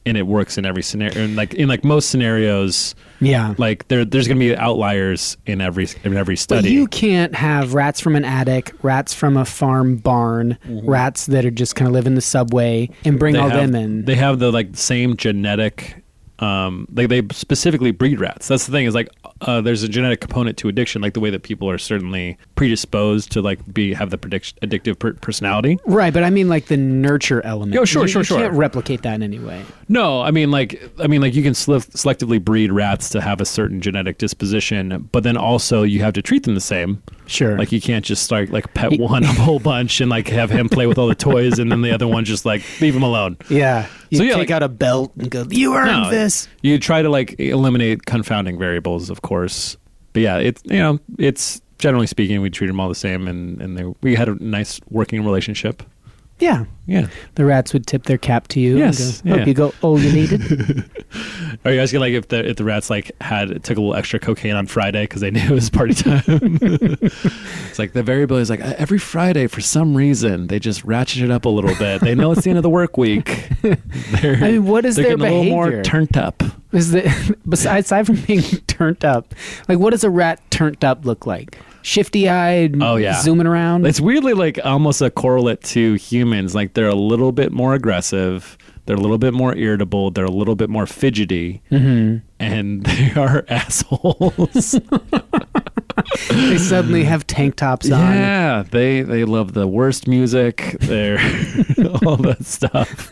and it works in every scenario. And like in like most scenarios, Yeah. like there there's going to be outliers in every in every study. But you can't have rats from an attic, rats from a farm barn, Mm-hmm. rats that are just kind of live in the subway, and bring They all have- them in. They have the like same genetic. Um, they they specifically breed rats. That's the thing is like uh, there's a genetic component to addiction, like the way that people are certainly predisposed to like be have the predict- addictive per- personality. Right, but I mean like the nurture element. Oh, sure, you, sure, you sure. can't replicate that in any way. No, I mean like I mean like you can sele- selectively breed rats to have a certain genetic disposition, but then also you have to treat them the same. Sure. Like you can't just start like pet one a whole bunch and like have him play with all the toys, and then the other one just like leave him alone. yeah. You So, yeah, take like- out a belt and go, you earned No, this. You try to like eliminate confounding variables, of course. But yeah, it's you know, it's generally speaking, we treat them all the same, and and they, we had a nice working relationship. Yeah. Yeah. The rats would tip their cap to you. Yes, And go, yeah. Hope you go all you needed. Are you asking like if the if the rats like had took a little extra cocaine on Friday because they knew it was party time? It's like the variability is like uh, every Friday for some reason they just ratchet it up a little bit. They know it's the end of the work week. They're, I mean, what is they're their getting a little more behavior? turned up. Is the, besides, aside from being turned up, like what does a rat turned up look like? Shifty eyed, Oh, yeah. zooming around. It's weirdly like almost a correlate to humans. Like they're a little bit more aggressive. They're a little bit more irritable. They're a little bit more fidgety. Mhm. And they are assholes. They suddenly have tank tops on. Yeah, they they love the worst music. They're all that stuff.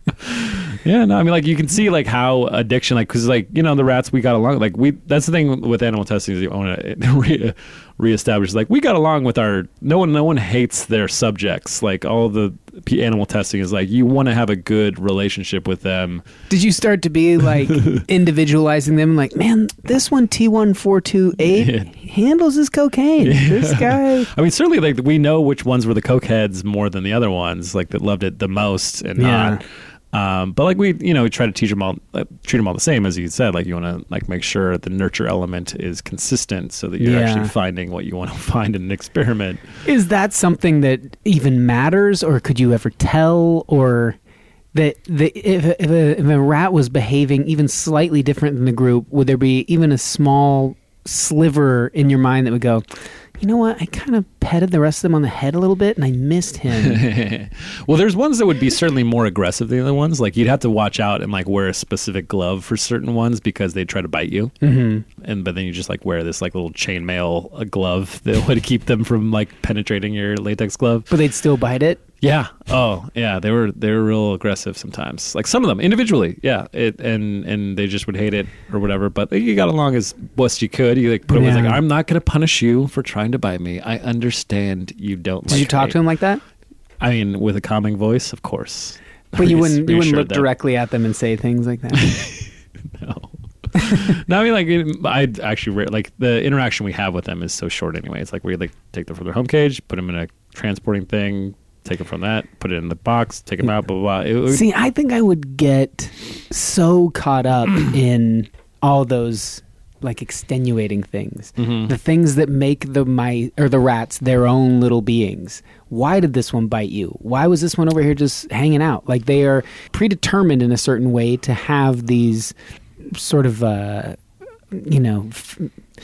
Yeah, no, I mean, like you can see like how addiction, like because like you know the rats we got along. Like we, that's the thing with animal testing is you want to re- reestablish. Like we got along with our no one. No one hates their subjects. Like all the p- animal testing is like you want to have a good relationship with them. Did you start to be like individualizing them? Like, man, this one T one four two eight Yeah. handles his cocaine. This guy. I mean, certainly, like we know which ones were the coke heads more than the other ones, like that loved it the most and Yeah. not. Um, but like we, you know, we try to teach them all, uh, treat them all the same, as you said. Like you want to like make sure the nurture element is consistent, so that you're Yeah. actually finding what you want to find in an experiment. Is that something that even matters, or could you ever tell, or that the, if, if, a, if a rat was behaving even slightly different than the group, would there be even a small sliver in your mind that would go, you know what, I kind of petted the rest of them on the head a little bit and I missed him. Well, there's ones that would be certainly more aggressive than the other ones. Like you'd have to watch out and like wear a specific glove for certain ones because they try to bite you. Mm-hmm. And but then you just like wear this like little chainmail uh, glove that would keep them from like penetrating your latex glove. But they'd still bite it. Yeah. Oh, yeah. They were they were real aggressive sometimes. Like some of them individually. Yeah. It and and they just would hate it or whatever. But you got along as best you could. You like put them Yeah. like I'm not going to punish you for trying to bite me. I understand you don't. Did like you talk hate. to him like that? I mean, with a calming voice, of course. But you Reass- wouldn't you wouldn't reassured look them. directly at them and say things like that. No. No, I mean, like, it- I'd actually, ra- like, the interaction we have with them is so short anyway. It's like we, like, take them from their home cage, put them in a transporting thing, take them from that, put it in the box, take them out, blah, blah, blah. It, it- See, I think I would get so caught up in all those like extenuating things, Mhm. the things that make the mice or the rats their own little beings. Why did this one bite you? Why was this one over here just hanging out? Like they are predetermined in a certain way to have these sort of, uh, you know, f-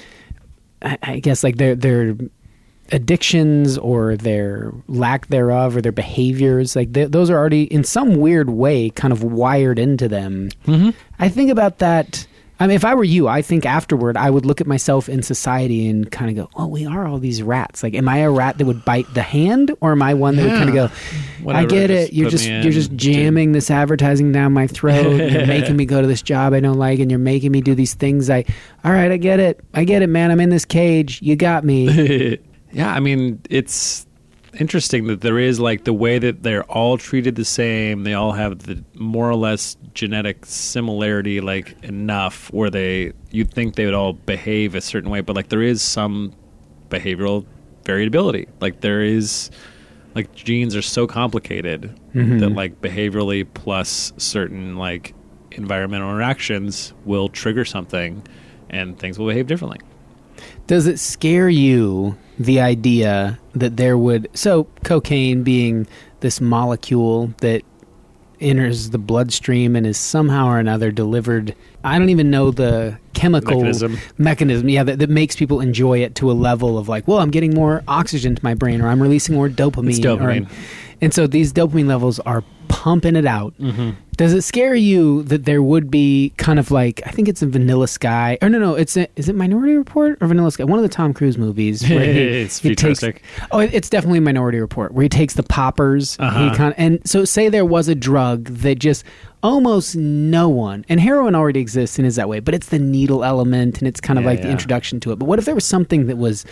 I, I guess like their their addictions or their lack thereof or their behaviors, like th- those are already in some weird way kind of wired into them. Mhm. I think about that. I mean, if I were you, I think afterward I would look at myself in society and kind of go, oh, we are all these rats. Like, am I a rat that would bite the hand, or am I one that would kind of Yeah. go, I Whatever, get just it. You're put just me you're in, just dude." jamming this advertising down my throat. You're making me go to this job I don't like, and you're making me do these things. I, all right, I get it. I get it, man. I'm in this cage. You got me. Yeah, I mean, it's interesting that there is like the way that they're all treated the same. They all have the more or less genetic similarity, like enough where they you'd think they would all behave a certain way, but like there is some behavioral variability. Like there is like genes are so complicated Mhm. that like behaviorally plus certain like environmental interactions will trigger something and things will behave differently. Does it scare you, the idea that there would... So, cocaine being this molecule that enters the bloodstream and is somehow or another delivered. I don't even know the chemical Mechanism. mechanism yeah, that, that makes people enjoy it to a level of like, well, I'm getting more oxygen to my brain, or I'm releasing more dopamine. It's dopamine. Or, and so these dopamine levels are pumping it out. Mm-hmm. Does it scare you that there would be kind of like, I think it's a Vanilla Sky, or no, no, it's a, is it Minority Report or Vanilla Sky? One of the Tom Cruise movies. Where he, It's he takes, futuristic. oh, it- it's definitely Minority Report, where he takes the poppers. Uh-huh. He kind and so say there was a drug that just almost no one, and heroin already exists and is that way, but it's the needle element and it's kind of Yeah, like the yeah. introduction to it. But what if there was something that was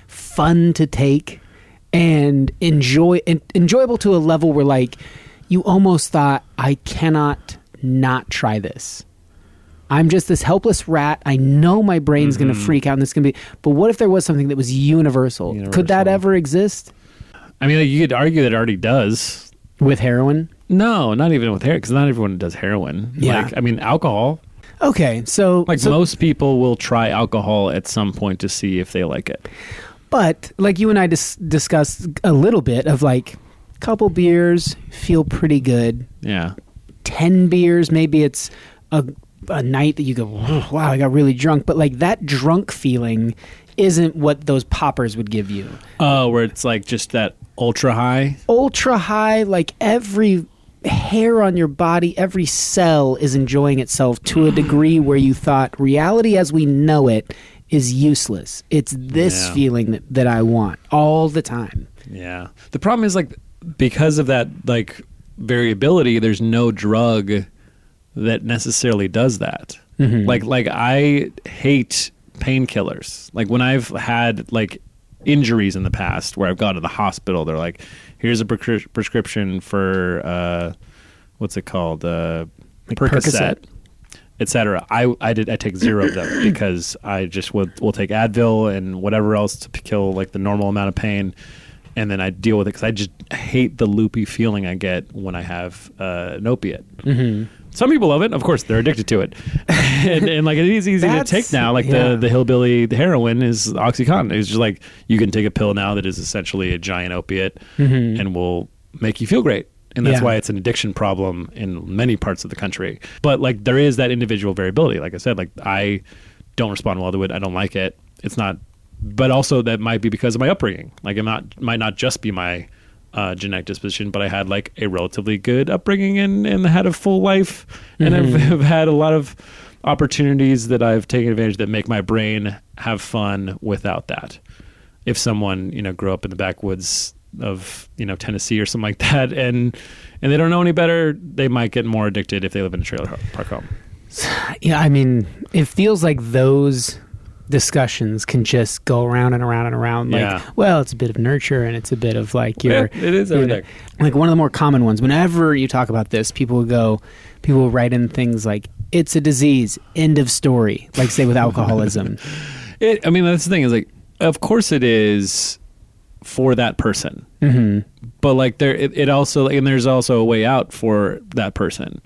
fun to take and enjoy and enjoyable to a level where like you almost thought, I cannot not try this. I'm just this helpless rat. I know my brain's going to freak out and this can be, but what if there was something that was universal? Could that Universal. ever exist I mean, like, you could argue that it already does. with heroin? No, not even with heroin, because not everyone does heroin. Yeah. Like, I mean, alcohol. Okay, so Like, so- most people will try alcohol at some point to see if they like it. but like you and I dis- discussed a little bit of like couple beers feel pretty good. Yeah. ten beers, maybe it's a, a night that you go, wow, I got really drunk. But like that drunk feeling isn't what those poppers would give you. Oh, where it's like just that ultra high. Ultra high, like every hair on your body, every cell is enjoying itself to a degree where you thought reality as we know it is useless. It's this Yeah. feeling that, that I want all the time. Yeah. The problem is, like, because of that, like, variability, there's no drug that necessarily does that. Mhm. Like, like I hate painkillers. Like, when I've had, like, injuries in the past where I've gone to the hospital, they're like, here's a prescri- prescription for, uh, what's it called? Uh, Like Percocet. Percocet. Etc. I I did I take zero of them because I just will will take Advil and whatever else to kill like the normal amount of pain, and then I deal with it because I just hate the loopy feeling I get when I have uh, an opiate. Mm-hmm. Some people love it, of course, they're addicted to it, and, and like it is easy to That's- take now. Like yeah. the the hillbilly heroin is OxyContin. It's just like you can take a pill now that is essentially a giant opiate Mhm. and will make you feel great. And that's Yeah. why it's an addiction problem in many parts of the country. But like there is that individual variability. Like I said, like I don't respond well to it. I don't like it. It's not. But also that might be because of my upbringing. Like it not might not just be my uh, genetic disposition, but I had like a relatively good upbringing and, and had a full life, and Mhm. I've, I've had a lot of opportunities that I've taken advantage that make my brain have fun without that. If someone you know grew up in the backwoods of you know Tennessee or something like that, and and they don't know any better, they might get more addicted if they live in a trailer park home. Yeah, I mean, it feels like those discussions can just go around and around and around. Like, Yeah. well, it's a bit of nurture and it's a bit of like your. Yeah, it is you know, everything. like one of the more common ones. Whenever you talk about this, people will go, people will write in things like, "It's a disease." End of story. Like say with alcoholism. It, I mean, that's the thing is like, of course it is for that person, hmm but like there, it, it also and there's also a way out for that person.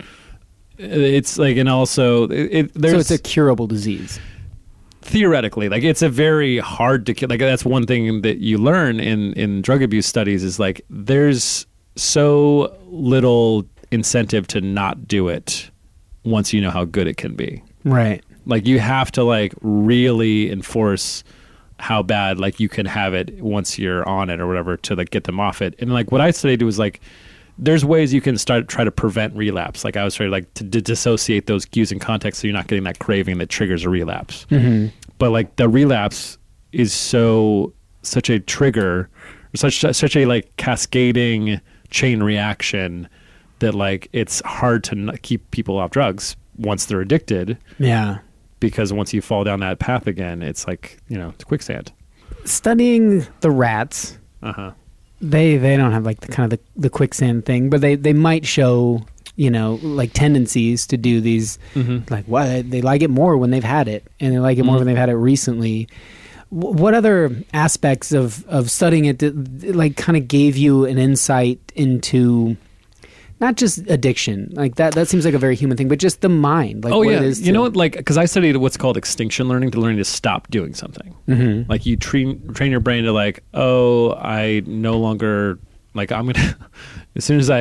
It's like and also it, it there's So it's a curable disease. theoretically like it's a very hard to kill. Like that's one thing that you learn in in drug abuse studies is like there's so little incentive to not do it once you know how good it can be. Right. Like you have to like really enforce how bad like you can have it once you're on it or whatever to like get them off it. And like what I studied was like there's ways you can start try to prevent relapse. Like I was trying like to d- dissociate those cues and context so you're not getting that craving that triggers a relapse. hmm But like the relapse is so such a trigger, such such a like cascading chain reaction that like it's hard to n- keep people off drugs once they're addicted. Yeah. Because once you fall down that path again, it's like, you know, it's quicksand. Studying the rats, Uh-huh. they they don't have like the kind of the, the quicksand thing, but they, they might show, you know, like tendencies to do these, Mm-hmm. like what they like it more when they've had it, and they like it more Mhm. when they've had it recently. W- what other aspects of, of studying it, that, like, kind of gave you an insight into not just addiction, like that? That seems like a very human thing, but just the mind. Like Oh, what yeah. it is You to- know what? Like, because I studied what's called extinction learning, to learning to stop doing something. Mhm. Like, you train, train your brain to, like, oh, I no longer, like, I'm going to, as soon as I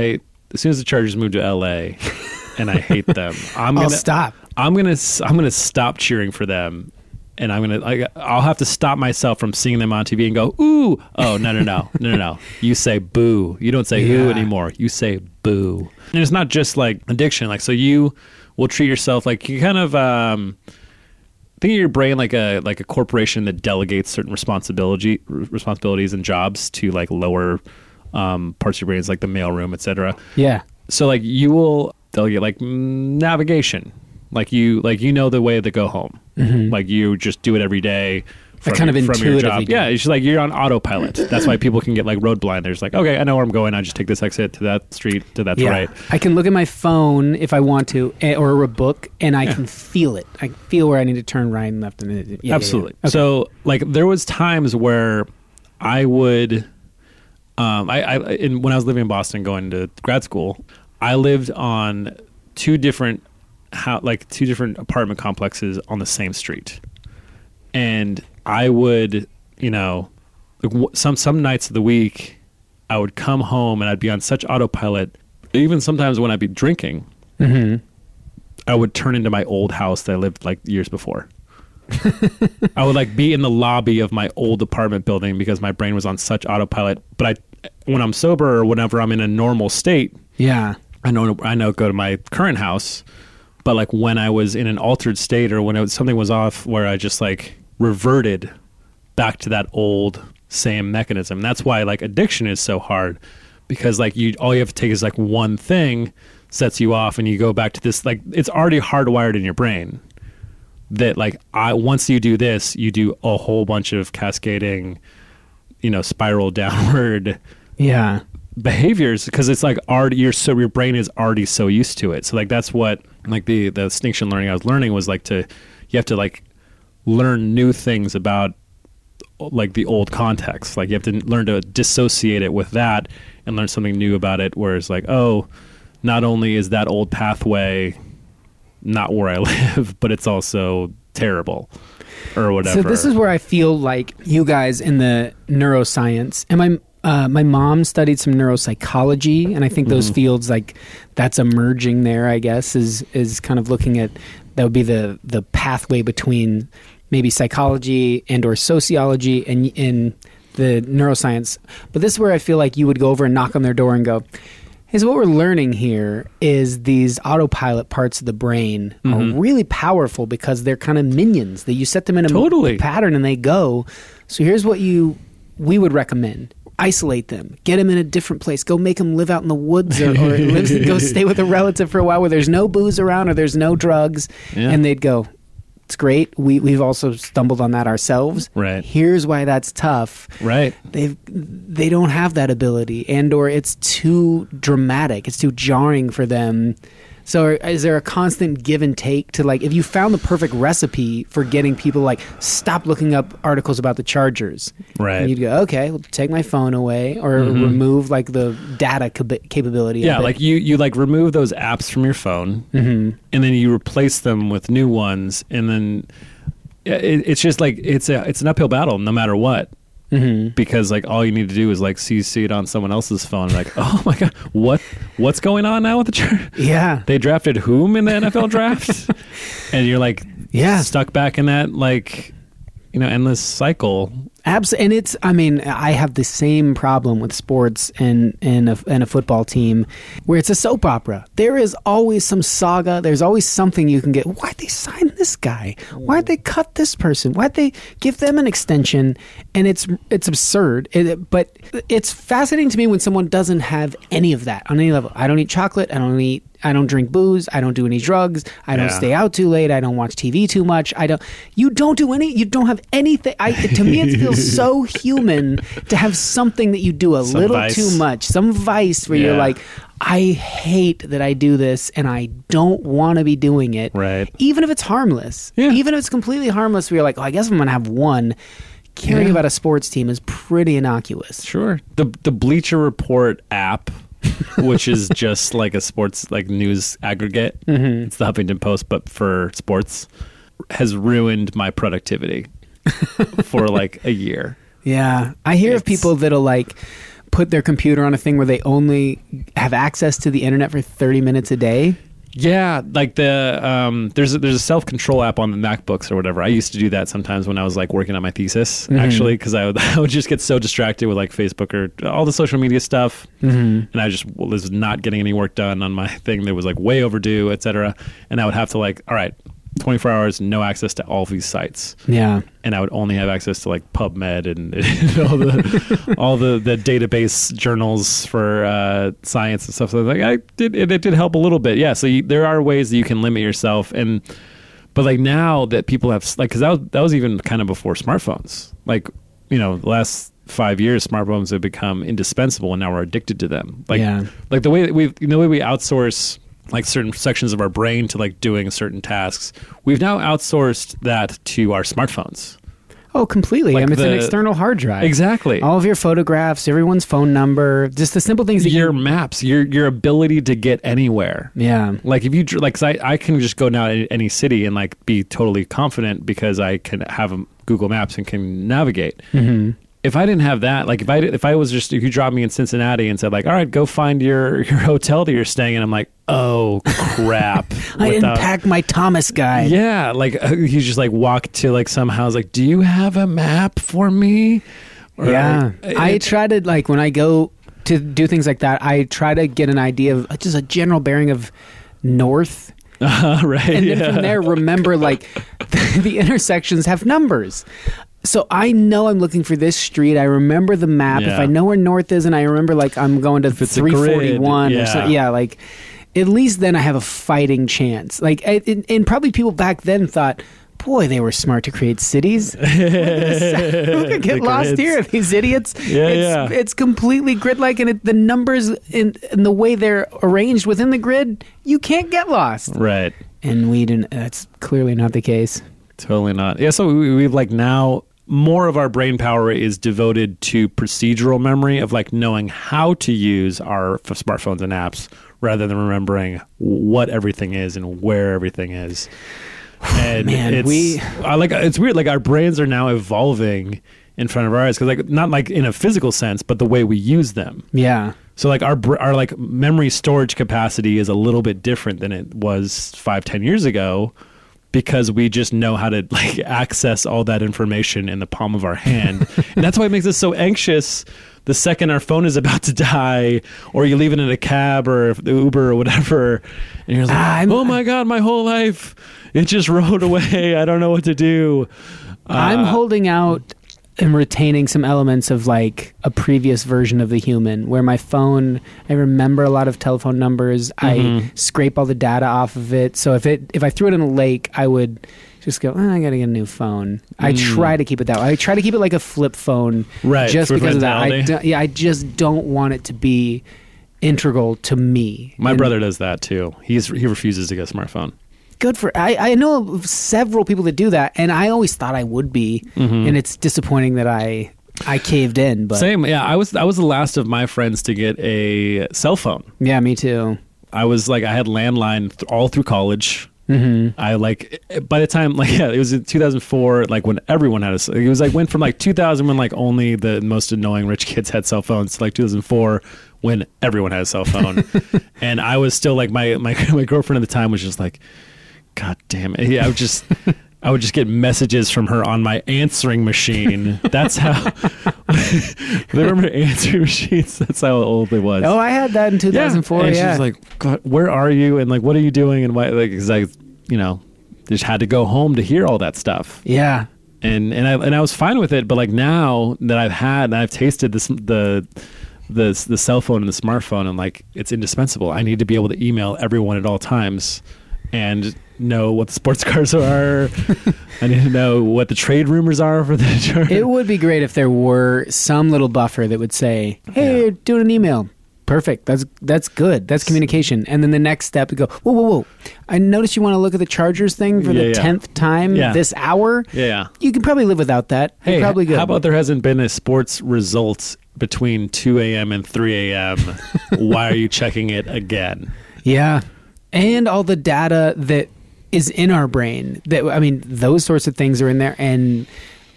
as soon as the Chargers move to L A, and I hate them, I'm I'll gonna stop. I'm gonna I'm gonna stop cheering for them, and I'm gonna like, I'll have to stop myself from seeing them on T V and go, ooh, oh no no no no no no. You say boo. You don't say Yeah. ooh anymore. You say boo. And it's not just like addiction. Like so you will treat yourself like you kind of um, think of your brain like a like a corporation that delegates certain responsibility responsibilities and jobs to like lower um, parts of your brains, like the mailroom, et cetera. Yeah. So like you will delegate like mm, navigation, like you like you know the way to go home, Mm-hmm. like you just do it every day. From, kind of your, from your intuitively job. do Yeah, it. it's just like you're on autopilot. That's why people can get like road blind. There's like, okay, I know where I'm going. I just take this exit to that street to that's Yeah. right. I can look at my phone if I want to, eh, or a book, and I Yeah. can feel it. I feel where I need to turn right and left. And yeah, yeah, yeah. Absolutely. Okay. So like there was times where I would, um, I, I in, when I was living in Boston going to grad school, I lived on two different, how like two different apartment complexes on the same street, and I would, you know, like w- some some nights of the week, I would come home and I'd be on such autopilot. Even sometimes when I'd be drinking, Mhm. I would turn into my old house that I lived like years before. I would like be in the lobby of my old apartment building because my brain was on such autopilot. But I, when I'm sober or whenever I'm in a normal state, Yeah. I know I know go to my current house. But like when I was in an altered state or when it was, something was off, where I just like reverted back to that old same mechanism. That's why like addiction is so hard, because like you all you have to take is like one thing sets you off and you go back to this, like it's already hardwired in your brain that like I once you do this, you do a whole bunch of cascading, you know, spiral downward Yeah. behaviors, because it's like already you're so your brain is already so used to it. So like that's what like the the distinction learning I was learning was like to you have to like learn new things about like the old context. Like you have to learn to dissociate it with that and learn something new about it, where it's like, oh, not only is that old pathway not where I live, but it's also terrible or whatever. So this is where I feel like you guys in the neuroscience, and my uh, my mom studied some neuropsychology, and I think those Mhm. fields like that's emerging there. I guess is is kind of looking at that would be the the pathway between maybe psychology and or sociology and in the neuroscience. But this is where I feel like you would go over and knock on their door and go, hey, so what we're learning here is these autopilot parts of the brain Mhm. are really powerful because they're kind of minions that you set them in a Totally. pattern and they go. So here's what you we would recommend. Isolate them. Get them in a different place. Go make them live out in the woods or, or live, go stay with a relative for a while where there's no booze around or there's no drugs. Yeah. And they'd go, it's great. We, we've also stumbled on that ourselves. Right. Here's why that's tough. right. They've they don't have that ability, and or it's too dramatic. It's too jarring for them. So is there a constant give and take to like if you found the perfect recipe for getting people like stop looking up articles about the Chargers, Right. and you'd go, okay, well, take my phone away or Mhm. remove like the data cap- capability. Yeah, of it. like you, you like remove those apps from your phone, Mhm. and then you replace them with new ones, and then yeah, it, it's just like it's a it's an uphill battle no matter what, Mhm. because like all you need to do is like see see it on someone else's phone, like oh my god, what what's going on now with the church? Yeah, They drafted whom in the N F L draft, and you're like Yeah. stuck back in that like you know endless cycle. Abs- and it's, I mean, I have the same problem with sports and, and, a, and a football team where it's a soap opera. There is always some saga. There's always something you can get. Why'd they sign this guy? Why'd they cut this person? Why'd they give them an extension? And it's it's absurd. It, but it's fascinating to me when someone doesn't have any of that on any level. I don't eat chocolate. I don't eat I don't drink booze. I don't do any drugs. I don't Yeah. stay out too late. I don't watch T V too much. I don't. You don't do any. You don't have anything. I, to me, it feels so human to have something that you do a Some little vice. too much. Some vice where you're Yeah. like, I hate that I do this, and I don't want to be doing it. Right. Even if it's harmless. Yeah. Even if it's completely harmless, where you're like, oh, I guess I'm gonna have one. Caring Yeah. about a sports team is pretty innocuous. Sure. The the Bleacher Report app, which is just like a sports like news aggregate. Mhm. It's the Huffington Post, but for sports, has ruined my productivity for like a year. Yeah, I hear of It's- people that'll like put their computer on a thing where they only have access to the internet for thirty minutes a day? Yeah, like the um, there's a, there's a self control app on the MacBooks or whatever. I used to do that sometimes when I was like working on my thesis, mm-hmm. actually, because I would I would just get so distracted with like Facebook or all the social media stuff, mm-hmm. and I just was not getting any work done on my thing that was like way overdue, et cetera. And I would have to like, all right, twenty-four hours, no access to all of these sites. Yeah. And I would only have access to like PubMed and, and all the all the, the database journals for uh, science and stuff. So like I did it, it did help a little bit. Yeah. So you, there are ways that you can limit yourself, and but like now that people have like because that was that was even kind of before smartphones. Like you know the last five years, smartphones have become indispensable, and now we're addicted to them. Like yeah. like the way that we you know the way we outsource like certain sections of our brain to like doing certain tasks. We've now outsourced that to our smartphones. Oh, completely. Like I mean, it's the, an external hard drive. Exactly. All of your photographs, everyone's phone number, just the simple things that your you... maps, your your ability to get anywhere. Yeah. Like if you like, 'cause I I can just go now to any city and like be totally confident because I can have a Google Maps and can navigate. Mm-hmm. If I didn't have that, like if I if I was just if you dropped me in Cincinnati and said like, all right, go find your your hotel that you're staying in, I'm like, oh crap, I didn't pack my Thomas guide. Yeah, like uh, you just like walk to like some house, like, do you have a map for me? Or, yeah, it, I try to like when I go to do things like that, I try to get an idea of just a general bearing of north. Uh, right, and then yeah. from there, remember like the, the intersections have numbers. So I know I'm looking for this street. I remember the map. Yeah. If I know where north is and I remember like I'm going to three forty-one yeah. or something. Yeah, like at least then I have a fighting chance. Like I, and, and probably people back then thought, boy, they were smart to create cities. Who could get The lost grids. here? These idiots. Yeah, it's, yeah. it's completely grid-like, and it, the numbers in, in the way they're arranged within the grid, you can't get lost. Right. And we didn't. That's clearly not the case. Totally not. Yeah, so we, we've like now more of our brain power is devoted to procedural memory of like knowing how to use our f- smartphones and apps rather than remembering what everything is and where everything is. And Man, it's, we I like it's weird. Like our brains are now evolving in front of our eyes because like not like in a physical sense, but the way we use them. Yeah. So like our br- our like memory storage capacity is a little bit different than it was five, ten years ago. Because we just know how to like access all that information in the palm of our hand. And that's why it makes us so anxious the second our phone is about to die, or you leave it in a cab or the Uber or whatever. And you're like, I'm, oh my God, my whole life, it just rode away. I don't know what to do. Uh, I'm holding out and retaining some elements of like a previous version of the human where my phone, I remember a lot of telephone numbers. Mm-hmm. I scrape all the data off of it. So if it if I threw it in a lake, I would just go, oh, I got to get a new phone. Mm. I try to keep it that way. I try to keep it like a flip phone. Right. Just because of that. I do, yeah, I just don't want it to be integral to me. My and brother does that too. He's He refuses to get a smartphone. Good for I, I know of several people that do that, and I always thought I would be, mm-hmm. and it's disappointing that I I caved in. But same, yeah. I was I was the last of my friends to get a cell phone. Yeah, me too. I was like I had landline th- all through college. Mm-hmm. I like by the time like yeah, it was in two thousand four, like when everyone had a. It was like went from like two thousand when like only the most annoying rich kids had cell phones to like two thousand four when everyone had a cell phone, and I was still like my my my girlfriend at the time was just like, God damn it! Yeah, I would just, I would just get messages from her on my answering machine. That's how. They remember answering machines. That's how old it was. Oh, I had that in two thousand four. Yeah, and yeah. she was like, God, "Where are you?" And like, "What are you doing?" And why? Like, cause I, you know, just had to go home to hear all that stuff. Yeah. And and I and I was fine with it, but like now that I've had and I've tasted this the. the the cell phone and the smartphone, and like it's indispensable. I need to be able to email everyone at all times and know what the sports cars are. I need to know what the trade rumors are for the chart. It would be great if there were some little buffer that would say, hey, Yeah. you're doing an email. Perfect. That's that's good. That's communication. And then the next step would go, whoa, whoa, whoa. I noticed you want to look at the Chargers thing for Yeah, the yeah. tenth time Yeah. this hour. Yeah. You can probably live without that. Hey, You're probably good. how about there hasn't been a sports result between two a.m. and three a.m.? Why are you checking it again? Yeah. And all the data that is in our brain. That I mean, those sorts of things are in there. And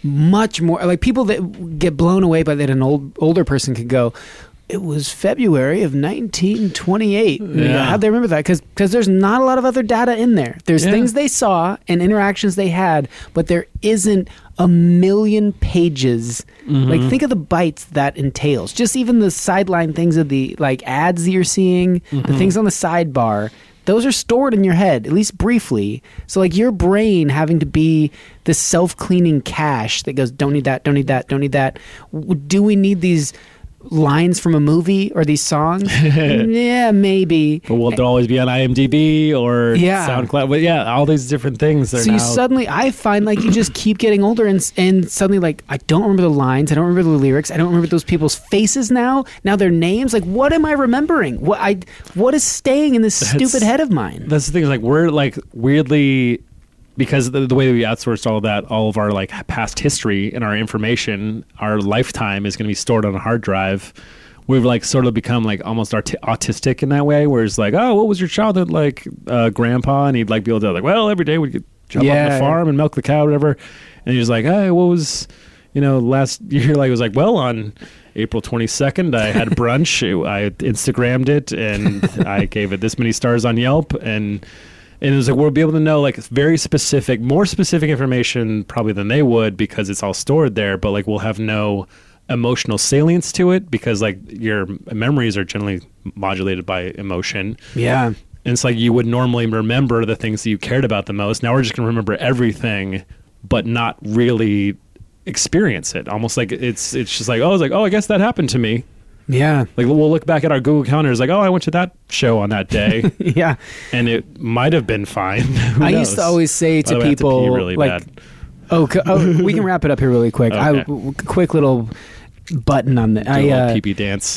much more like people that get blown away by that an old older person could go, it was February of nineteen twenty-eight. Yeah. How'd they remember that? Because there's not a lot of other data in there. There's Yeah. things they saw and interactions they had, but there isn't a million pages. Mm-hmm. Like, think of the bytes that entails. Just even the sideline things of the like ads that you're seeing, Mm-hmm. the things on the sidebar. Those are stored in your head, at least briefly. So, like, your brain having to be this self-cleaning cache that goes, don't need that, don't need that, don't need that. W- Do we need these lines from a movie or these songs? Yeah, maybe. But will there always be on IMDb or Yeah. SoundCloud? But yeah, all these different things. Are So now, you suddenly, I find like you just keep getting older, and and suddenly like I don't remember the lines, I don't remember the lyrics, I don't remember those people's faces now. Now their names, like what am I remembering? What I what is staying in this That's- stupid head of mine? That's the thing. Is like we're like weirdly, because the, the way we outsourced all of that, all of our like past history and our information, our lifetime is going to be stored on a hard drive. We've like sort of become like almost arti- autistic in that way, where it's like, oh, what was your childhood like, uh, grandpa? And he'd like be able to like, well, every day we'd jump Yeah. on the farm and milk the cow, or whatever. And he's like, hey, what was, you know, last year? Like, it was like, well, on April twenty-second, I had brunch. I Instagrammed it, and I gave it this many stars on Yelp, and. And it was like we'll be able to know like very specific, more specific information probably than they would because it's all stored there. But like we'll have no emotional salience to it because like your memories are generally modulated by emotion. Yeah. And it's like you would normally remember the things that you cared about the most. Now we're just going to remember everything, but not really experience it. Almost like it's it's just like oh, it's like oh, I guess that happened to me. Yeah. Like we'll look back at our Google calendars, like, oh, I went to that show on that day, Yeah. and it might have been fine. Who I knows? used to always say By to the way, I have to pee people really like bad. oh, c- oh we can wrap it up here really quick. I Okay. w- quick little button on the Do I a little uh, pee-pee dance.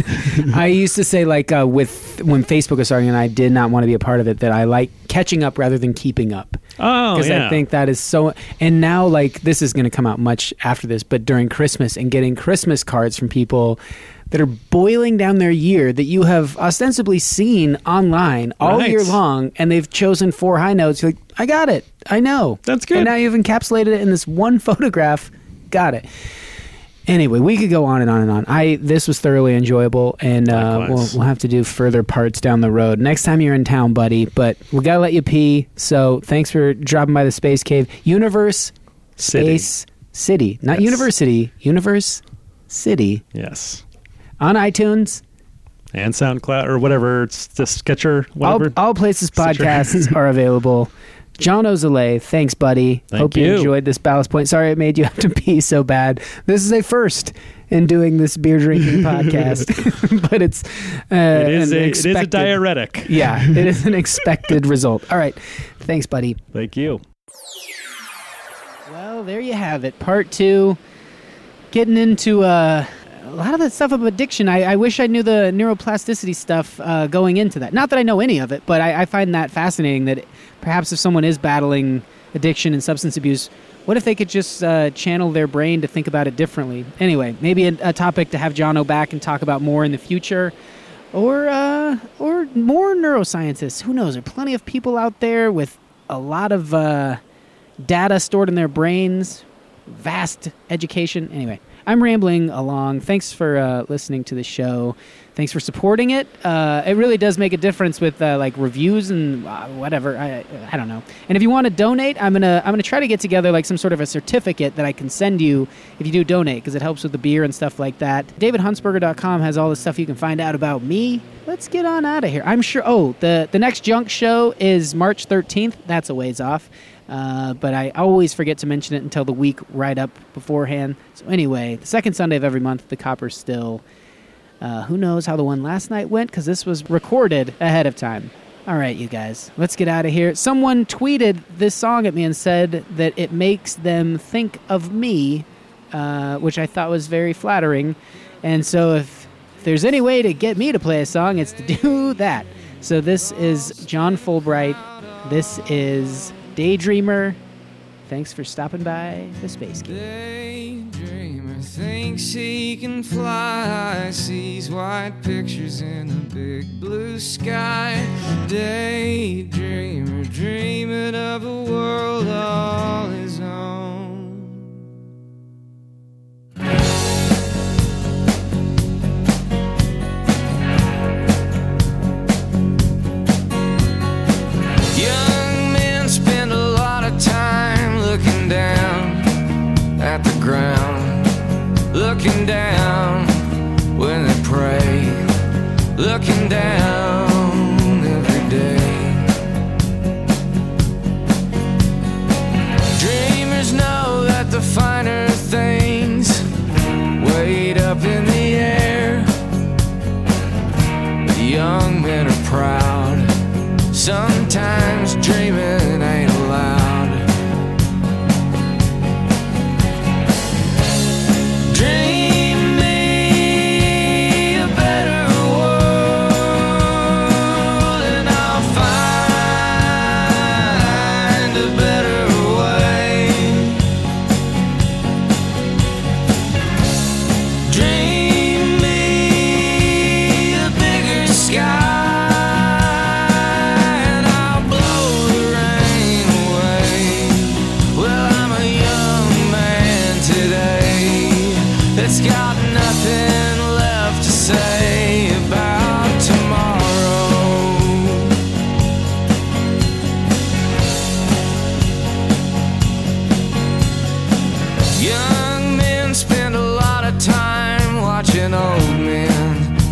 I used to say like uh, with when Facebook was starting and I did not want to be a part of it that I like catching up rather than keeping up. Oh, Because yeah. I think that is so. And now, like, this is going to come out much after this, but during Christmas and getting Christmas cards from people that are boiling down their year that you have ostensibly seen online all Right. year long, and they've chosen four high notes. You're like, I got it. I know. That's good. And now you've encapsulated it in this one photograph. Got it. Anyway, we could go on and on and on. I this was thoroughly enjoyable, and uh, we'll, Likewise. we'll have to do further parts down the road next time you're in town, buddy. But we gotta let you pee. So thanks for dropping by the Space Cave, Universe City. Space City, not Yes. University, Universe City Yes. on iTunes. And SoundCloud or whatever. It's the Sketcher, All, whatever. all places Stitcher. podcasts are available. John Ozale, thanks, buddy. Thank Hope you. you. enjoyed this Ballast Point. Sorry it made you have to pee so bad. This is a first in doing this beer drinking podcast, but it's uh, it is an a, it is a expected- diuretic. Yeah, it is an expected result. All right, thanks, buddy. Thank you. Well, there you have it. Part two. Getting into uh, a lot of that stuff of addiction. I, I wish I knew the neuroplasticity stuff uh, going into that. Not that I know any of it, but I, I find that fascinating that perhaps if someone is battling addiction and substance abuse, what if they could just uh, channel their brain to think about it differently? Anyway, maybe a, a topic to have Jono back and talk about more in the future. Or, uh, or more neuroscientists. Who knows? There are plenty of people out there with a lot of uh, data stored in their brains, vast education. Anyway, I'm rambling along. Thanks for uh, listening to the show. Thanks for supporting it. Uh, it really does make a difference with uh, like reviews and uh, whatever. I I don't know. And if you want to donate, I'm gonna I'm gonna try to get together like some sort of a certificate that I can send you if you do donate because it helps with the beer and stuff like that. david huntsberger dot com has all the stuff you can find out about me. Let's get on out of here. I'm sure. Oh, the the next Junk show is March thirteenth. That's a ways off. Uh, but I always forget to mention it until the week right up beforehand. So anyway, the second Sunday of every month, the Copper Still. Uh, who knows how the one last night went, because this was recorded ahead of time. All right, you guys, let's get out of here. Someone tweeted this song at me and said that it makes them think of me, uh, which I thought was very flattering. And so if, if there's any way to get me to play a song, it's to do that. So this is John Fulbright. This is Daydreamer. Thanks for stopping by the Space Cave. Daydreamer thinks he can fly, sees white pictures in a big blue sky. Daydreamer dreaming of a world all his own.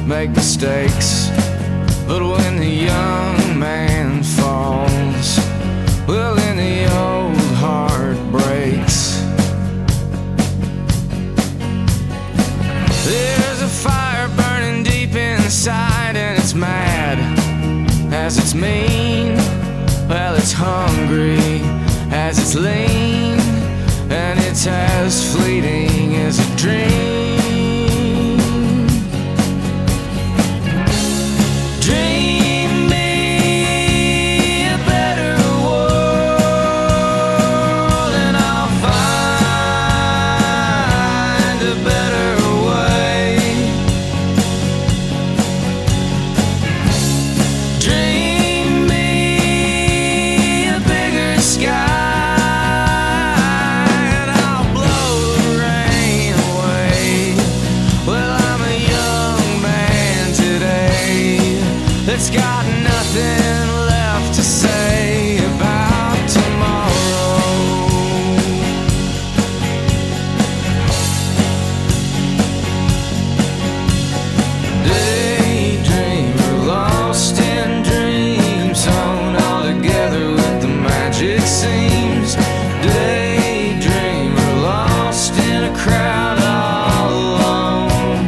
make mistakes. But when the young man falls, well, then the old heart breaks. There's a fire burning deep inside, and it's mad as it's mean. Well, it's hungry as it's lean, and it's as fleeting as a dream. Dream me a better world, and I'll find a better way. Dream me a bigger sky, it's got nothing left to say about tomorrow. Daydreamer lost in dream zone, all together with the magic seems. Daydreamer lost in a crowd all alone.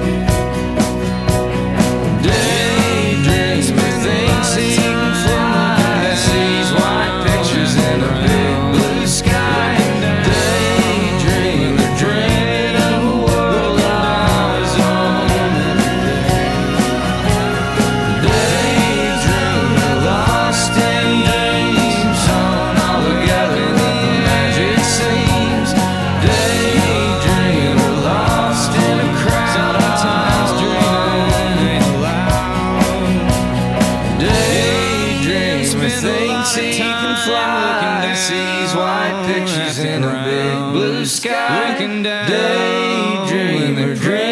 Thinks he can fly, sees white pictures in a big blue sky. Daydreamer, dream.